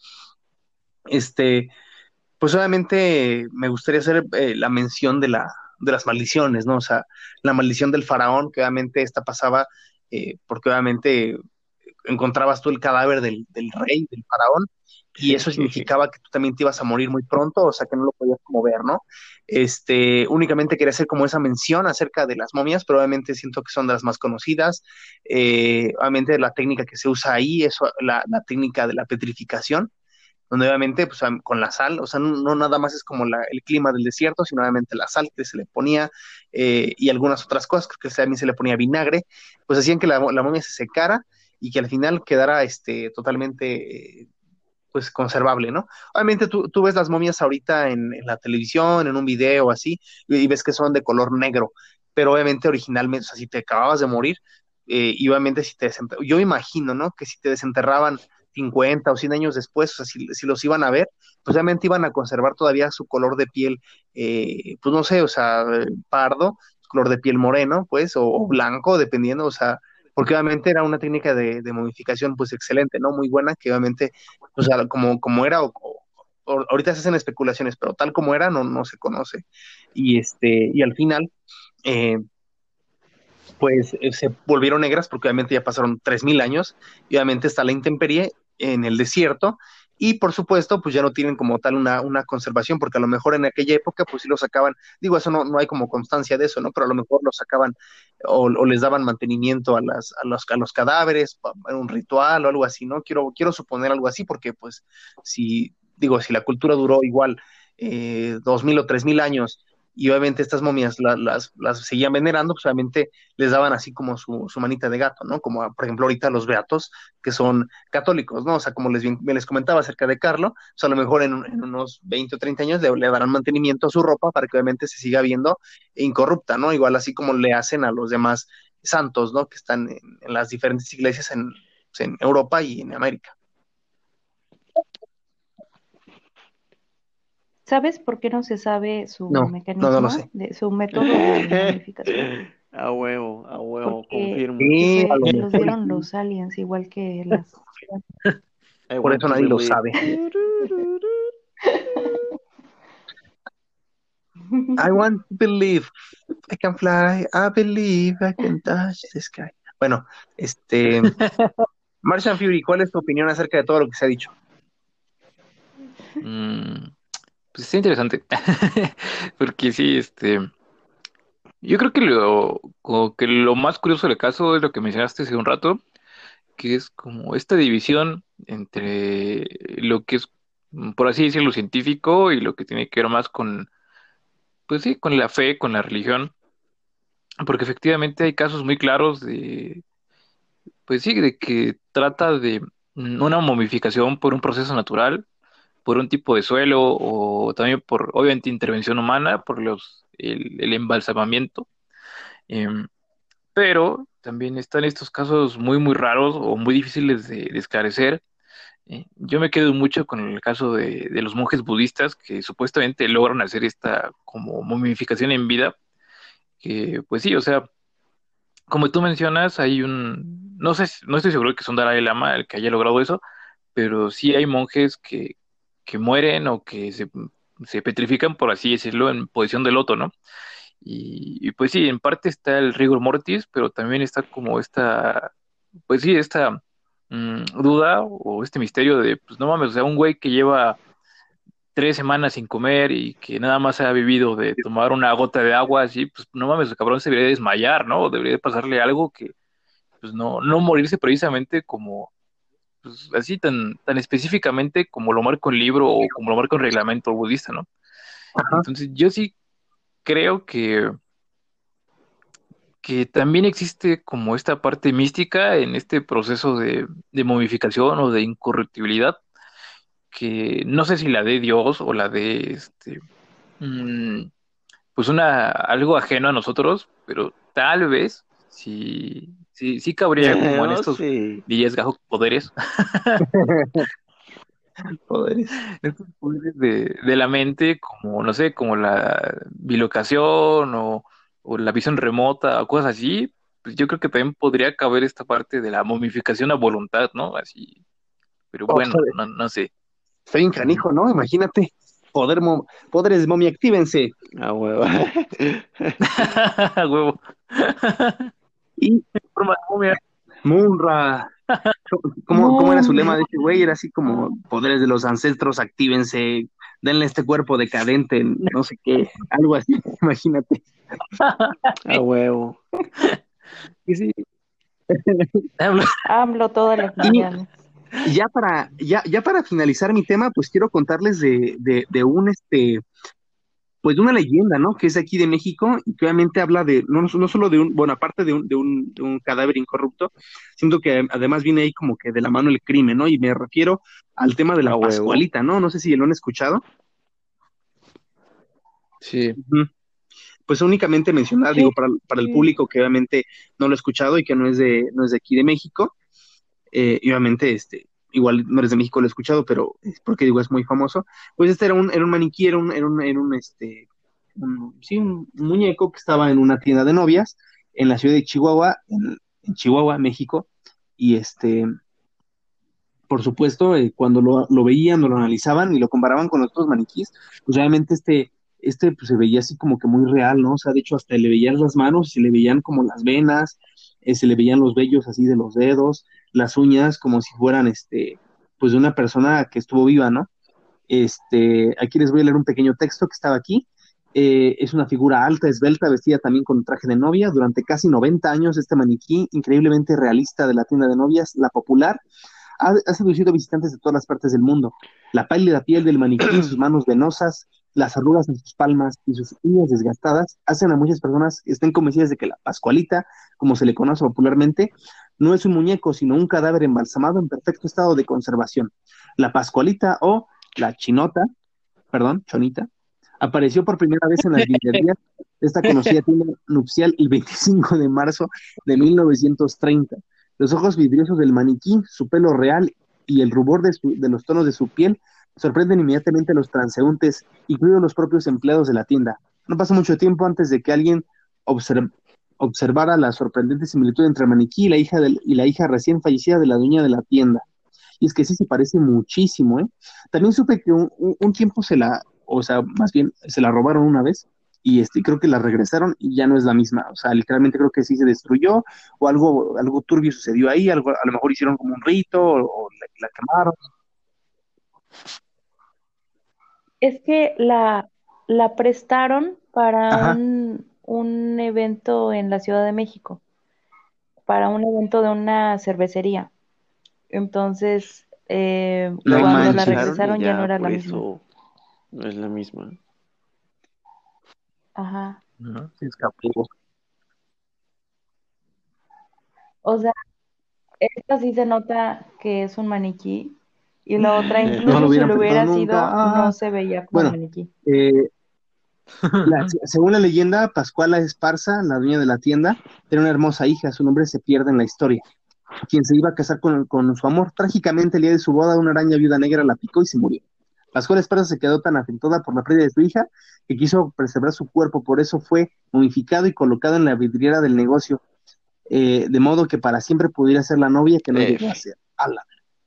Este, pues obviamente me gustaría hacer eh, la mención de la de las maldiciones, ¿no? O sea, la maldición del faraón, que obviamente esta pasaba, eh, porque obviamente encontrabas tú el cadáver del, del rey, del faraón, y eso significaba que tú también te ibas a morir muy pronto, o sea que no lo podías como ver, ¿no? Este, únicamente quería hacer como esa mención acerca de las momias, pero obviamente siento que son de las más conocidas. Eh, obviamente la técnica que se usa ahí es la, la técnica de la petrificación, donde obviamente pues, con la sal, o sea, no, no nada más es como la, el clima del desierto, sino obviamente la sal que se le ponía eh, y algunas otras cosas, creo que también se le ponía vinagre, pues hacían que la, la momia se secara y que al final quedara este, totalmente eh, pues conservable, ¿no? Obviamente tú, tú ves las momias ahorita en, en, la televisión, en un video así, y, y ves que son de color negro, pero obviamente originalmente, o sea, si te acababas de morir, eh, y obviamente si te desenterraban, yo imagino, ¿no? Que si te desenterraban cincuenta o cien años después, o sea, si, si los iban a ver, pues obviamente iban a conservar todavía su color de piel, eh, pues no sé, o sea, pardo, color de piel moreno, pues, o, o blanco, dependiendo, o sea, porque obviamente era una técnica de, de momificación pues excelente, ¿no? Muy buena, que obviamente, o sea, como, como era, o, o, ahorita se hacen especulaciones, pero tal como era, no, no se conoce. Y este, y al final, eh, pues eh, se volvieron negras porque obviamente ya pasaron tres mil años y obviamente está la intemperie en el desierto y por supuesto pues ya no tienen como tal una, una conservación porque a lo mejor en aquella época pues sí lo sacaban, digo eso no, no hay como constancia de eso, ¿no? Pero a lo mejor lo sacaban o, o les daban mantenimiento a, las, a, los, a los cadáveres, en un ritual o algo así, ¿no? Quiero, quiero suponer algo así porque pues si, digo, si la cultura duró igual eh, dos mil o tres mil años y obviamente estas momias la- las, las seguían venerando, pues obviamente les daban así como su, su manita de gato, ¿no? Como por ejemplo ahorita los beatos, que son católicos, ¿no? O sea, como les, bien- les comentaba acerca de Carlo, pues a lo mejor en, un- en unos veinte o treinta años le, le darán mantenimiento a su ropa para que obviamente se siga viendo incorrupta, ¿no? Igual así como le hacen a los demás santos, ¿no? Que están en, en las diferentes iglesias en, pues, en Europa y en América. ¿Sabes por qué no se sabe su No, no, no lo mecanismo, sé. de, su método de momificación? A huevo, a huevo, Porque confirmo. que Sí, a fue, lo se los mejor y dieron sí, los aliens, igual que las... I por want eso to nadie lo believe. sabe. I want to believe I can fly, I believe I can touch the sky. Bueno, este, Martian Fury, ¿cuál es tu opinión acerca de todo lo que se ha dicho? Mm, pues está interesante. Porque sí, este, yo creo que lo, como que lo más curioso del caso es lo que mencionaste hace un rato, que es como esta división entre lo que es, mm, por así decirlo, científico y lo que tiene que ver más con, pues sí, con la fe, con la religión, porque efectivamente hay casos muy claros de, pues sí, de que trata de mm, una momificación por un proceso natural, por un tipo de suelo o también por, obviamente, intervención humana, por los, el, el embalsamamiento. Em, pero también están estos casos muy, muy raros o muy difíciles de, de esclarecer. Eh, yo me quedo mucho con el caso de, de los monjes budistas que supuestamente logran hacer esta como momificación en vida, que pues sí, o sea, como tú mencionas, hay un, no sé, si- no estoy seguro que es un Dalai Lama el que haya logrado eso, pero sí hay monjes que, que mueren o que se, se petrifican, por así decirlo, en posición de loto, ¿no? Y, y pues sí, en parte está el rigor mortis, pero también está como esta, pues sí, esta mm, duda o este misterio de, pues no mames, o sea, un güey que lleva tres semanas sin comer y que nada más ha vivido de tomar una gota de agua, así, pues no mames, el cabrón se debería desmayar, ¿no? O debería pasarle algo que, pues no, no morirse precisamente como, pues así tan, tan específicamente como lo marca un libro o como lo marca un reglamento budista, ¿no? Ajá. Entonces yo sí creo que que también existe como esta parte mística en este proceso de, de momificación o de incorruptibilidad, que no sé si la de Dios o la de este, mm, pues una, algo ajeno a nosotros, pero tal vez sí, sí, sí cabría como en Oh, estos sí. diez gajos poderes, Poderes. estos poderes de, de la mente, como, no sé, como la bilocación o, o la visión remota o cosas así, pues yo creo que también podría caber esta parte de la momificación a voluntad, ¿no? Así, pero O bueno, sea, no, no sé. está bien Ujú. canijo, ¿no? Imagínate. Poder mo- poderes de momia, actívense. A huevo. Huevo. Y Forma de momia. Munra. ¿Cómo, cómo era su lema Monra. de ese güey? Era así como poderes de los ancestros, actívense, denle este cuerpo decadente, no sé qué, algo así, imagínate. A huevo. Y sí, hablo- AMLO todas las Y mañanas. ya para, ya, ya para finalizar mi tema, pues quiero contarles de, de, de un este, pues de una leyenda, ¿no? Que es de aquí de México y que obviamente habla de, no, no solo de un, bueno, aparte de un, de un, de un cadáver incorrupto, siento que además viene ahí como que de la mano el crimen, ¿no? Y me refiero al tema de la A huevo. Pascualita, ¿no? No sé si lo han escuchado. Sí. Ujú. Pues únicamente mencionar, Sí. digo, para, para el público que obviamente no lo ha escuchado y que no es de, no es de aquí de México, eh, y obviamente, este, igual no eres de México, lo he escuchado, pero es porque digo, es muy famoso. Pues este era un, era un maniquí, era un, era un, era un, este, un- sí, un muñeco que estaba en una tienda de novias en la ciudad de Chihuahua, en, en Chihuahua, México, y este, por supuesto, eh, cuando lo, lo veían, lo analizaban y lo comparaban con otros maniquíes, pues realmente este, este pues, se veía así como que muy real, ¿no? O sea, de hecho, hasta le veían las manos, se le veían como las venas, eh, se le veían los vellos así de los dedos, las uñas como si fueran, este, pues de una persona que estuvo viva, ¿no? Este, aquí les voy a leer un pequeño texto que estaba aquí. Eh, es una figura alta, esbelta, vestida también con traje de novia. Durante casi noventa años, este maniquí, increíblemente realista de la tienda de novias, La Popular, ha, ha seducido visitantes de todas las partes del mundo. La pálida piel del maniquí, sus manos venosas, las arrugas en sus palmas y sus uñas desgastadas hacen a muchas personas que estén convencidas de que la Pascualita, como se le conoce popularmente, no es un muñeco, sino un cadáver embalsamado en perfecto estado de conservación. La Pascualita o la Chinota, perdón, Chonita, apareció por primera vez en las vidrieras de esta conocida tienda nupcial el veinticinco de marzo de mil novecientos treinta. Los ojos vidriosos del maniquí, su pelo real y el rubor de, su, de los tonos de su piel sorprenden inmediatamente a los transeúntes, incluidos los propios empleados de la tienda. No pasa mucho tiempo antes de que alguien observ observara la sorprendente similitud entre el maniquí y la hija del, y la hija recién fallecida de la dueña de la tienda. Y es que sí se parece muchísimo, ¿eh? También supe que un, un, un tiempo se la, o sea, más bien se la robaron una vez y este, creo que la regresaron y ya no es la misma. O sea, literalmente creo que sí se destruyó o algo, algo turbio sucedió ahí, algo, a lo mejor hicieron como un rito o, o la, la quemaron. Es que la, la prestaron para Ajá, un, un evento en la Ciudad de México, para un evento de una cervecería. Entonces, eh, La no cuando la manches. utilizaron y regresaron ya no ya era la por misma. eso no es la misma. Ajá. No, se escapó. O sea, esta sí se nota que es un maniquí y la otra, No lo incluso si hubieran lo prestado hubiera nunca. sido, no Ah, se veía como bueno, maniquí. eh, la, según la leyenda, Pascuala Esparza, la dueña de la tienda, era una hermosa hija, su nombre se pierde en la historia, quien se iba a casar con, con su amor. Trágicamente, el día de su boda, una araña viuda negra la picó y se murió. Pascuala Esparza se quedó tan afectada por la pérdida de su hija que quiso preservar su cuerpo, por eso fue momificado y colocado en la vidriera del negocio, eh, de modo que para siempre pudiera ser la novia que no llegó a F. ser. Ala.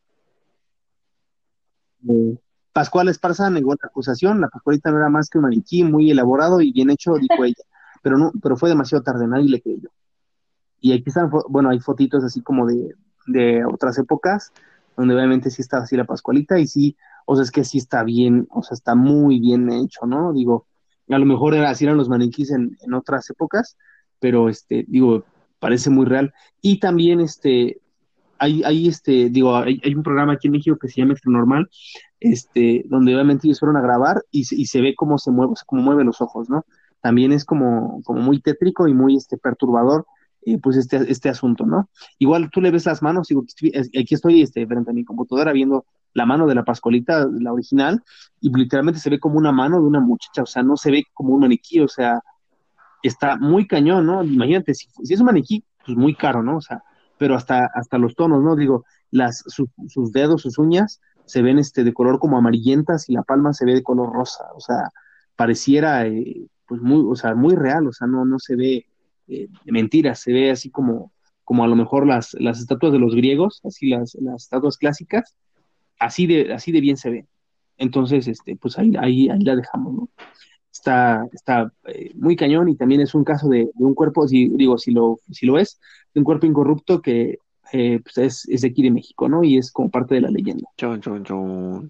Eh, Pascual Esparza negó la acusación, la Pascualita no era más que un maniquí muy elaborado y bien hecho, dijo ella, pero no, pero fue demasiado tarde, nadie le creyó. Y aquí están, bueno, hay fotitos así como de, de otras épocas, donde obviamente sí está así la Pascualita, y sí, o sea, es que sí está bien, o sea, está muy bien hecho, ¿no? Digo, a lo mejor era, así eran los maniquís en, en otras épocas, pero este, digo, parece muy real. Y también, este, hay, hay este, digo, hay, hay un programa aquí en México que se llama Extra Normal, este, donde obviamente ellos fueron a grabar y, se- y se ve cómo se mueve, o sea, cómo mueve los ojos, ¿no? También es como, como muy tétrico y muy este, perturbador, eh, pues este, este asunto, ¿no? Igual tú le ves las manos, digo, aquí estoy este, frente a mi computadora viendo la mano de la Pascualita, la original, y literalmente se ve como una mano de una muchacha, o sea, no se ve como un maniquí, o sea, está muy cañón, ¿no? Imagínate, si, si es un maniquí, pues muy caro, ¿no? O sea, pero hasta, hasta los tonos, ¿no? Digo, las, su- sus dedos, sus uñas se ven este, de color como amarillentas y la palma se ve de color rosa, o sea, pareciera, eh, pues muy, o sea, muy real, o sea, no, no se ve eh, de mentiras, se ve así como, como a lo mejor las, las estatuas de los griegos, así las, las estatuas clásicas, así de, así de bien se ve. Entonces, este, pues ahí, ahí, ahí la dejamos, ¿no? Está, está eh, muy cañón y también es un caso de, de un cuerpo, si, digo, si lo, si lo es, de un cuerpo incorrupto que eh, pues es, es de aquí de México, ¿no? Y es como parte de la leyenda. Chon, chon, chon.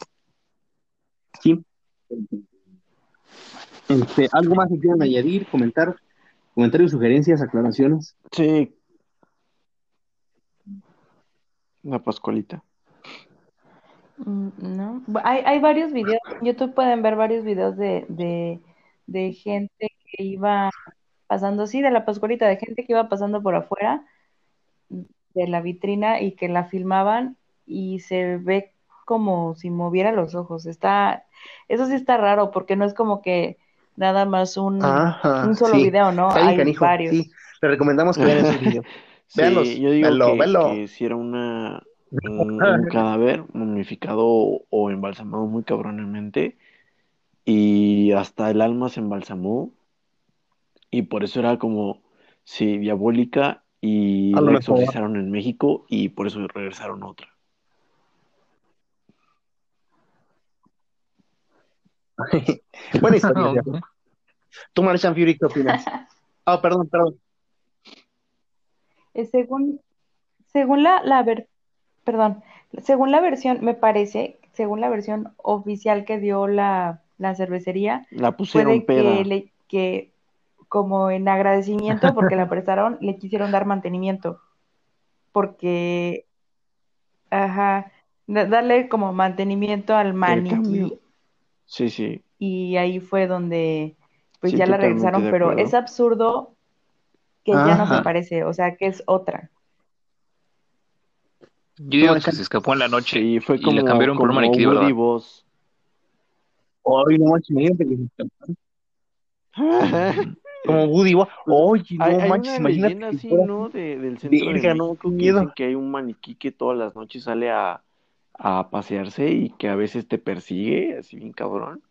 Sí. Este, ¿algo más que quieran añadir, comentar, comentarios, sugerencias, aclaraciones? Sí, la Pascualita. Mm, no. Bu- Hay, hay varios videos, en YouTube pueden ver varios videos de, de, de gente que iba pasando, sí, de la Pascualita, de gente que iba pasando por afuera de la vitrina y que la filmaban y se ve como si moviera los ojos. Está, eso sí está raro porque no es como que nada más un, Ajá, un solo sí, video, ¿no? está bien Hay canijo, sí, varios. le recomendamos que vean esos videos. Sí, Véanlos, yo digo véanlo, que, véanlo. que si era una, un, un cadáver momificado o, o embalsamado muy cabronamente y hasta el alma se embalsamó y por eso era como, sí, diabólica y A lo la mejor. exorcizaron en México y por eso regresaron otra. Buena historia, fíjate. Tú, Marchand Fury, ¿qué opinas? Ah, perdón, perdón. Eh, según, según la, la ver- perdón, según la versión, me parece, según la versión oficial que dio la, la cervecería, La fue pusieron de que, peda. le, que como en agradecimiento porque la prestaron, le quisieron dar mantenimiento, porque, ajá, da- darle como mantenimiento al El cambio. maniquí, Sí, sí. y ahí fue donde pues Sí, ya la totalmente regresaron, de pero es acuerdo. absurdo que ya no se Ajá. parece, o sea, que es otra. Yo No, digo que esa- se escapó en la noche Sí, fue y la como, cambiaron por un como maniquí de Woody verdad. Boss. Ay, no manches, imagínate que se escapara. Mm, Como Woody, Wa- Pues oye, hay, no hay manches, una imagínate leyenda que así, fuera ¿no? así. De, del centro de Verga, no, qué México que miedo. dicen que hay un maniquí que todas las noches sale a, a pasearse y que a veces te persigue, así bien cabrón.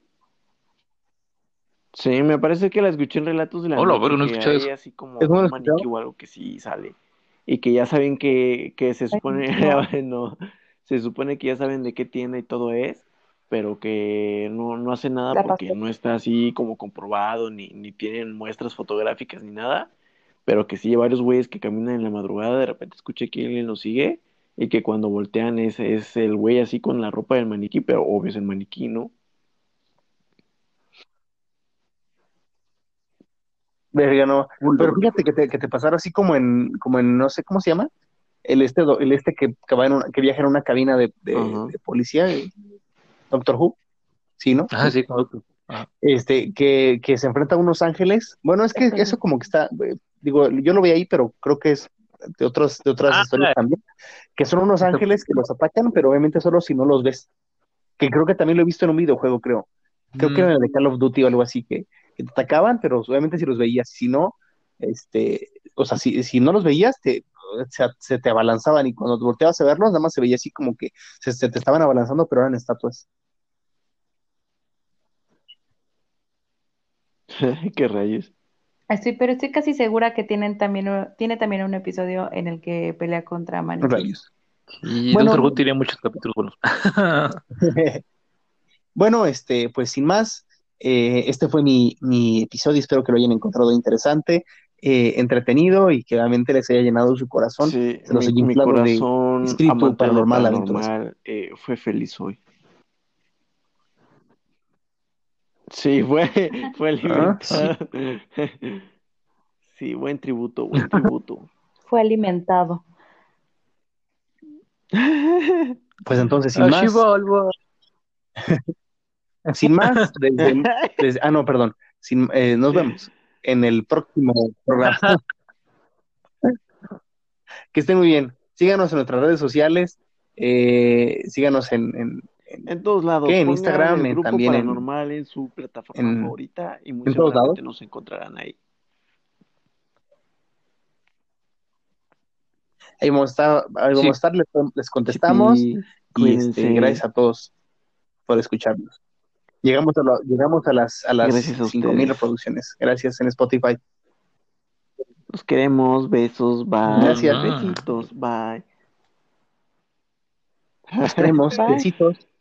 Sí, me parece que la escuché en Relatos de la hola, Noche, verga, no he que escuchado hay eso. así como ¿Eso no lo he un maniquí escuchado? o algo que sí sale. Y que ya saben que, que se Ay, supone, no, no, se supone que ya saben de qué tienda y todo es, pero que no, no hace nada la porque pasé. no está así como comprobado, ni, ni tienen muestras fotográficas ni nada, pero que sí hay varios güeyes que caminan en la madrugada, de repente escuché que alguien los sigue y que cuando voltean es, es el güey así con la ropa del maniquí, pero obvio es el maniquí, ¿no? Verga, no. Hola, Pero fíjate que te, que te pasara así como en, como en, no sé cómo se llama, el este, do- el este que, que va en una, que viaja en una cabina de, de, Ajá. de policía, eh, Doctor Who, sí, ¿no? ah, Sí. sí, como otro. Ah, Este, que, que se enfrenta a unos ángeles. Bueno, es que Doctor eso Who. como que está, eh, digo, yo lo vi ahí, pero creo que es de otros, de otras ah, historias también, que son unos está- ángeles que los atacan, pero obviamente solo si no los ves. Que creo que también lo he visto en un videojuego, creo. Creo que mm, era el de Call of Duty o algo así, que, que te atacaban, pero obviamente si los veías, si no, este, o sea, si, si no los veías, te, se, se te abalanzaban y cuando te volteabas a verlos, nada más se veía así como que se, se te estaban abalanzando, pero eran estatuas. ¿Qué rayos? Estoy, pero estoy casi segura que tienen también, un- tiene también un episodio en el que pelea contra maniquíes. Rayos. y Bueno, Doctor Who tiene muchos capítulos buenos. bueno, este, pues sin más, eh, este fue mi, mi episodio. Espero que lo hayan encontrado interesante, eh, entretenido y que realmente les haya llenado su corazón. Sí, Se los mi, haya mi inflado de corazón espíritu amante de lo paranormal, aventuras. paranormal eh, fue feliz hoy. Sí, fue, fue Ah, sí. alimentado. Sí, buen tributo, buen tributo. Fue alimentado. Pues entonces, sin más, Ashivalva. sin más, desde, el- desde ah, no, perdón, sin, eh, nos vemos en el próximo programa. Que estén muy bien. Síganos en nuestras redes sociales, eh, síganos en, en, en- En todos lados, ¿qué? En pongan Instagram, el en- grupo también en, paranormal en su plataforma en, favorita y muy en todos lados. seguramente nos encontrarán ahí. Ahí vamos a estar, ahí vamos a Sí, estar, les, les contestamos Chipi, y este, cuídense. gracias a todos por escucharnos. Llegamos a, lo- llegamos a las, a las Gracias a cinco mil ustedes. reproducciones. Gracias en Spotify. Los queremos. Besos. Bye. Gracias. ujú. Besitos. Bye. Nos queremos. Bye. Besitos.